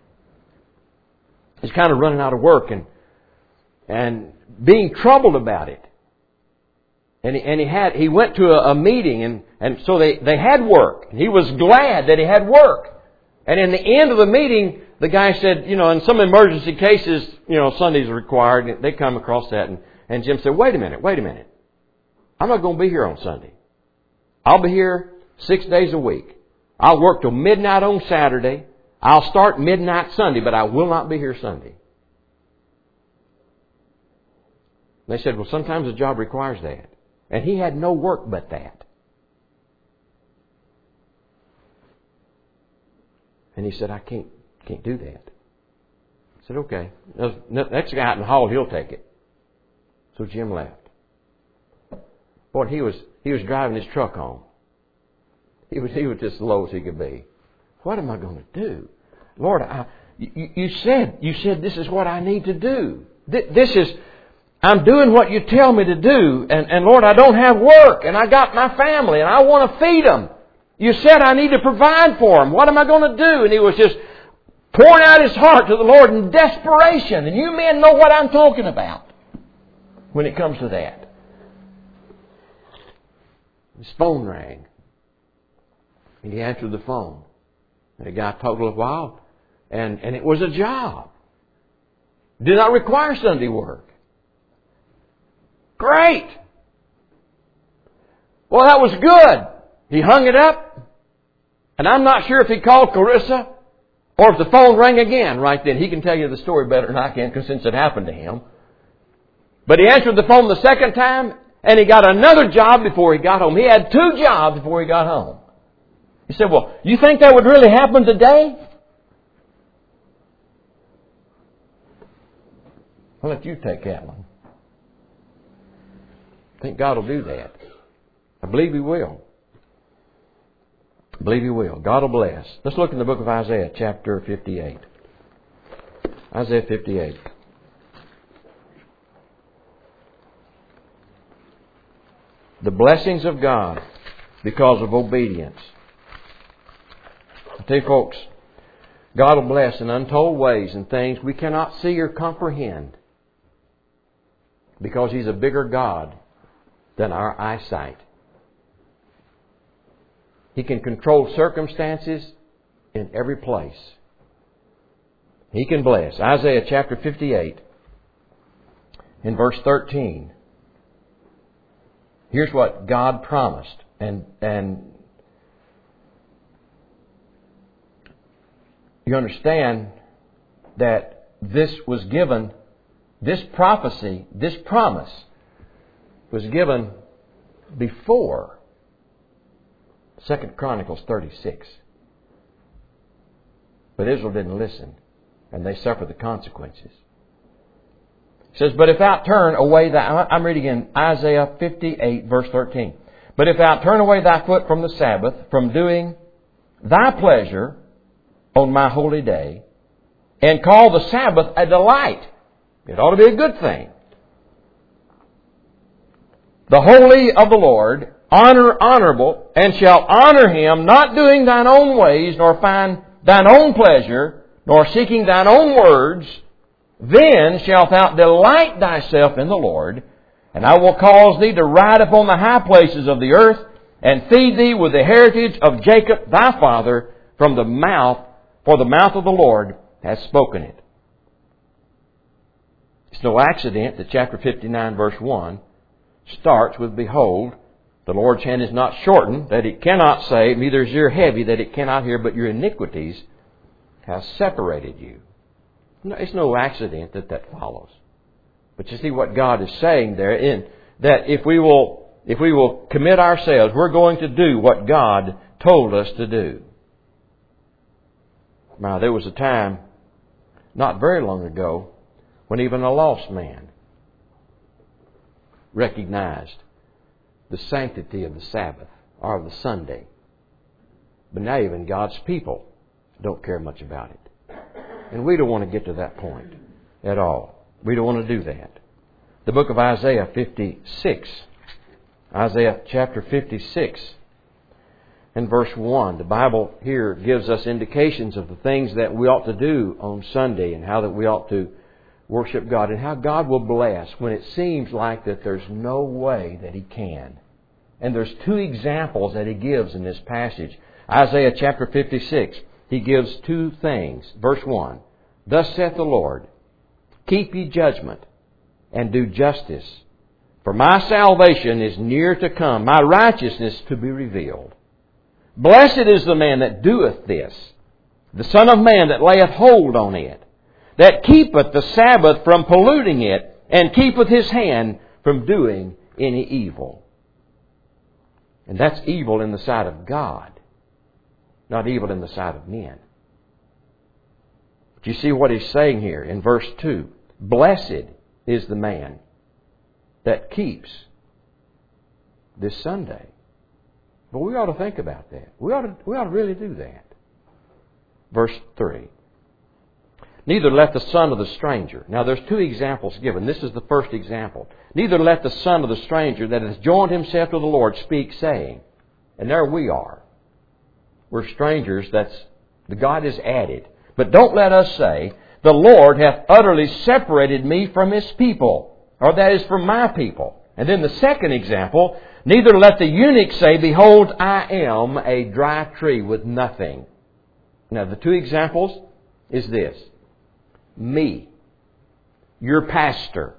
He's kind of running out of work and and being troubled about it. And he, and he had he went to a, a meeting and, and so they, they had work. He was glad that he had work. And in the end of the meeting, the guy said, you know, in some emergency cases, you know, Sundays are required. They come across that. And, and Jim said, wait a minute, wait a minute. I'm not going to be here on Sunday. I'll be here six days a week. I'll work till midnight on Saturday. I'll start midnight Sunday, but I will not be here Sunday. They said, well, sometimes the job requires that. And he had no work but that. And he said, I can't can't do that. I said, okay. Next guy out in the hall, he'll take it. So Jim left. Boy, he was he was driving his truck home. He was he was just as low as he could be. What am I going to do? Lord, I, you, you said you said this is what I need to do. This is I'm doing what you tell me to do, and, and Lord, I don't have work, and I got my family, and I want to feed them. You said I need to provide for them. What am I going to do? And he was just pouring out his heart to the Lord in desperation. And you men know what I'm talking about when it comes to that. His phone rang. And he answered the phone. And the guy talked a little while. And, and it was a job. Did not require Sunday work. Great! Well, that was good. He hung it up. And I'm not sure if he called Clarissa Or if the phone rang again right then, he can tell you the story better than I can, because since it happened to him. But he answered the phone the second time, and he got another job before he got home. He had two jobs before he got home. He said, well, you think that would really happen today? I'll let you take that one. I think God will do that. I believe He will. I believe He will. God will bless. Let's look in the book of Isaiah, chapter fifty-eight. Isaiah fifty-eight. The blessings of God because of obedience. I tell you folks, God will bless in untold ways and things we cannot see or comprehend, because He's a bigger God than our eyesight. He can control circumstances in every place. He can bless. Isaiah chapter fifty-eight, in verse thirteen. Here's what God promised. And, and you understand that this was given, this prophecy, this promise was given before Second Chronicles thirty-six. But Israel didn't listen, and they suffered the consequences. It says, but if thou turn away thy... I'm reading in Isaiah fifty-eight, verse thirteen. But if thou turn away thy foot from the Sabbath, from doing thy pleasure on my holy day, and call the Sabbath a delight. It ought to be a good thing. The holy of the Lord, honor honorable, and shall honor Him, not doing thine own ways, nor find thine own pleasure, nor seeking thine own words, then shalt thou delight thyself in the Lord, and I will cause thee to ride upon the high places of the earth, and feed thee with the heritage of Jacob thy father, from the mouth, for the mouth of the Lord has spoken it. It's no accident that chapter fifty-nine, verse one, starts with, behold, the Lord's hand is not shortened, that it cannot save, neither is your ear heavy, that it cannot hear, but your iniquities have separated you. No, it's no accident that that follows. But you see what God is saying there, in that if we will, if we will commit ourselves, we're going to do what God told us to do. Now, there was a time, not very long ago, when even a lost man recognized the sanctity of the Sabbath or of the Sunday. But now even God's people don't care much about it. And we don't want to get to that point at all. We don't want to do that. The book of Isaiah fifty-six. Isaiah chapter fifty-six and verse one. The Bible here gives us indications of the things that we ought to do on Sunday, and how that we ought to worship God, and how God will bless when it seems like that there's no way that He can. And there's two examples that He gives in this passage. Isaiah chapter fifty-six. He gives two things. Verse one. Thus saith the Lord, keep ye judgment, and do justice. For my salvation is near to come, my righteousness to be revealed. Blessed is the man that doeth this, the Son of Man that layeth hold on it, that keepeth the Sabbath from polluting it, and keepeth his hand from doing any evil. And that's evil in the sight of God, not evil in the sight of men. But you see what He's saying here in verse two. Blessed is the man that keeps this Sunday. But we ought to think about that. We ought to, we ought to really do that. Verse three. Neither let the son of the stranger. Now there's two examples given. This is the first example. Neither let the son of the stranger that has joined himself to the Lord speak, saying. And there we are. We're strangers. That's the God is added. But don't let us say, the Lord hath utterly separated me from His people. Or that is from my people. And then the second example. Neither let the eunuch say, behold, I am a dry tree with nothing. Now the two examples is this. Me, your pastor.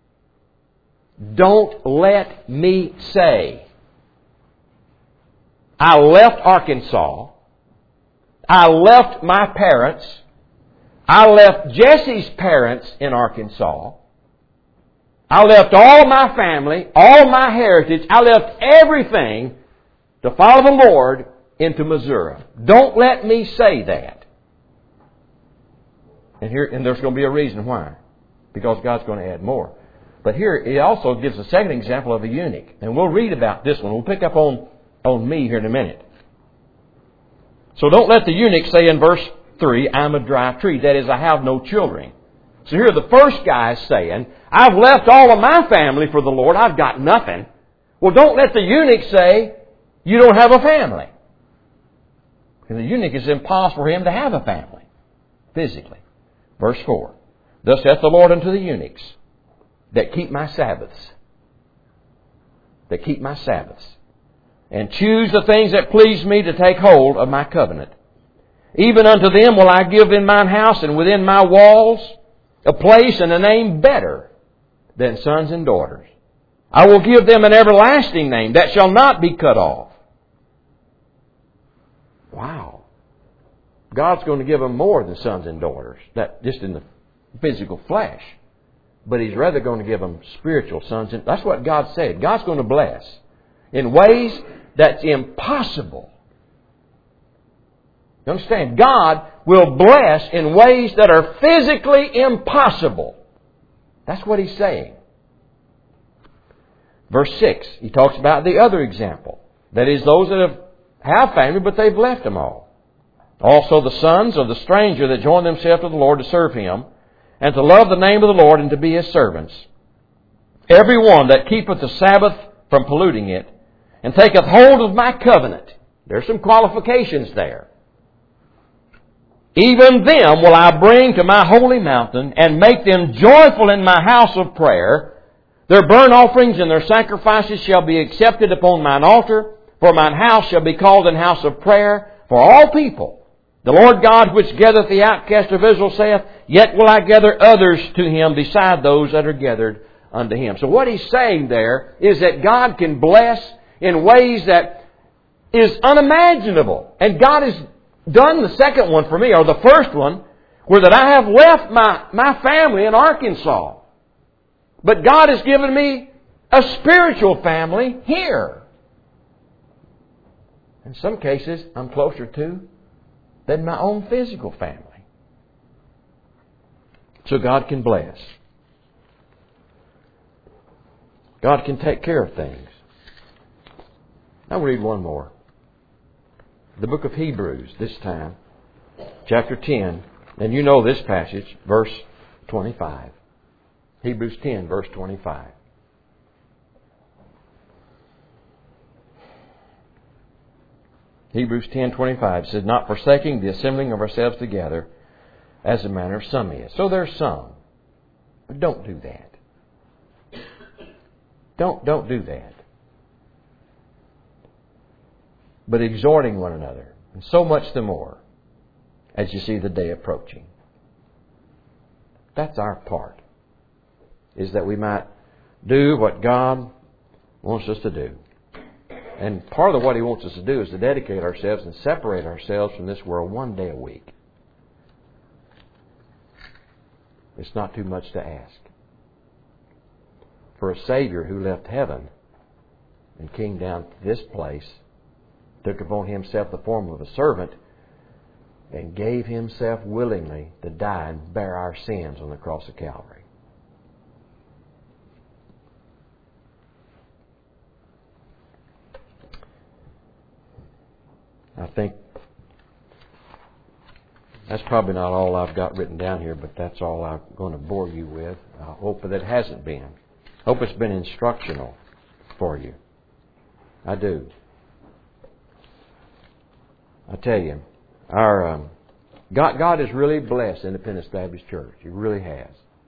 Don't let me say, I left Arkansas, I left my parents. I left Jesse's parents in Arkansas. I left all my family, all my heritage. I left everything to follow the Lord into Missouri. Don't let me say that. And here, and there's going to be a reason why. Because God's going to add more. But here, it also gives a second example of a eunuch. And we'll read about this one. We'll pick up on, on me here in a minute. So don't let the eunuch say in verse three, I'm a dry tree. That is, I have no children. So here the first guy is saying, I've left all of my family for the Lord. I've got nothing. Well, don't let the eunuch say, you don't have a family. And the eunuch is impossible for him to have a family, physically. Verse four, thus saith the Lord unto the eunuchs that keep my Sabbaths, that keep my Sabbaths, and choose the things that please me to take hold of my covenant. Even unto them will I give in mine house and within my walls a place and a name better than sons and daughters. I will give them an everlasting name that shall not be cut off. Wow. God's going to give them more than sons and daughters, that just in the physical flesh. But He's rather going to give them spiritual sons. And that's what God said. God's going to bless in ways that's impossible. You understand? God will bless in ways that are physically impossible. That's what He's saying. Verse six, He talks about the other example. That is, those that have, have family, but they've left them all. Also the sons of the stranger that join themselves to the Lord to serve Him, and to love the name of the Lord and to be His servants. Every one that keepeth the Sabbath from polluting it, and taketh hold of my covenant. There's some qualifications there. Even them will I bring to my holy mountain, and make them joyful in my house of prayer. Their burnt offerings and their sacrifices shall be accepted upon mine altar, for mine house shall be called an house of prayer for all people. The Lord God which gathereth the outcast of Israel saith, yet will I gather others to Him beside those that are gathered unto Him. So what He's saying there is that God can bless in ways that is unimaginable. And God has done the second one for me, or the first one, where that I have left my, my family in Arkansas. But God has given me a spiritual family here. In some cases, I'm closer to than my own physical family. So God can bless. God can take care of things. I'll read one more. The book of Hebrews, this time, chapter ten. And you know this passage, verse twenty-five. Hebrews ten, verse twenty-five. Hebrews ten twenty-five says, not forsaking the assembling of ourselves together, as the manner of some is. So there's some. But don't do that. Don't, don't do that. But exhorting one another, and so much the more, as you see the day approaching. That's our part. Is that we might do what God wants us to do. And part of what He wants us to do is to dedicate ourselves and separate ourselves from this world one day a week. It's not too much to ask. For a Savior who left heaven and came down to this place, took upon Himself the form of a servant, and gave Himself willingly to die and bear our sins on the cross of Calvary. I think that's probably not all I've got written down here, but that's all I'm going to bore you with. I hope that it hasn't been. I hope it's been instructional for you. I do. I tell you, our um, God, God has really blessed Independence Baptist Church. He really has.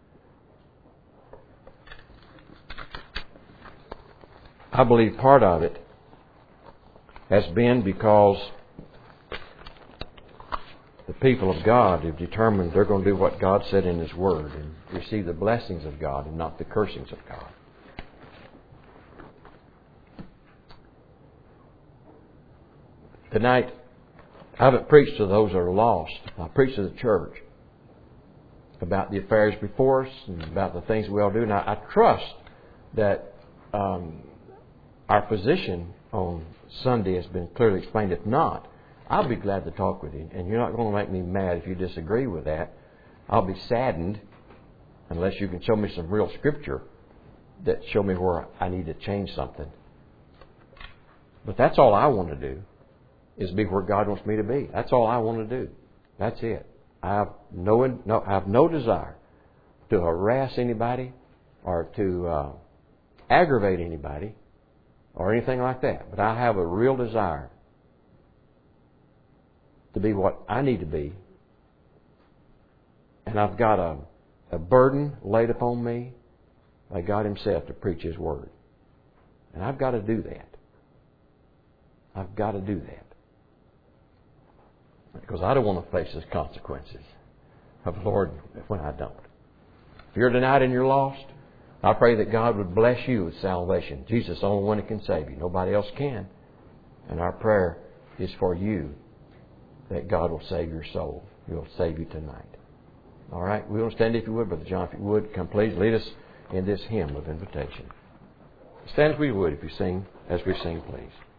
I believe part of it has been because the people of God have determined they're going to do what God said in His Word and receive the blessings of God and not the cursings of God. Tonight, I haven't preached to those that are lost. I preach to the church about the affairs before us and about the things we all do. And I, I trust that um, our position on Sunday has been clearly explained. If not, I'll be glad to talk with you. And you're not going to make me mad if you disagree with that. I'll be saddened unless you can show me some real scripture that show me where I need to change something. But that's all I want to do, is be where God wants me to be. That's all I want to do. That's it. I have no, no, I have no desire to harass anybody or to uh, aggravate anybody or anything like that. But I have a real desire to be what I need to be. And I've got a, a burden laid upon me by God Himself to preach His Word. And I've got to do that. I've got to do that. Because I don't want to face the consequences of the Lord when I don't. If you're tonight and you're lost, I pray that God would bless you with salvation. Jesus is the only one that can save you. Nobody else can. And our prayer is for you, that God will save your soul. He will save you tonight. All right? We want to stand if you would. Brother John, if you would, come please lead us in this hymn of invitation. Stand if we would if you sing, as we sing, please.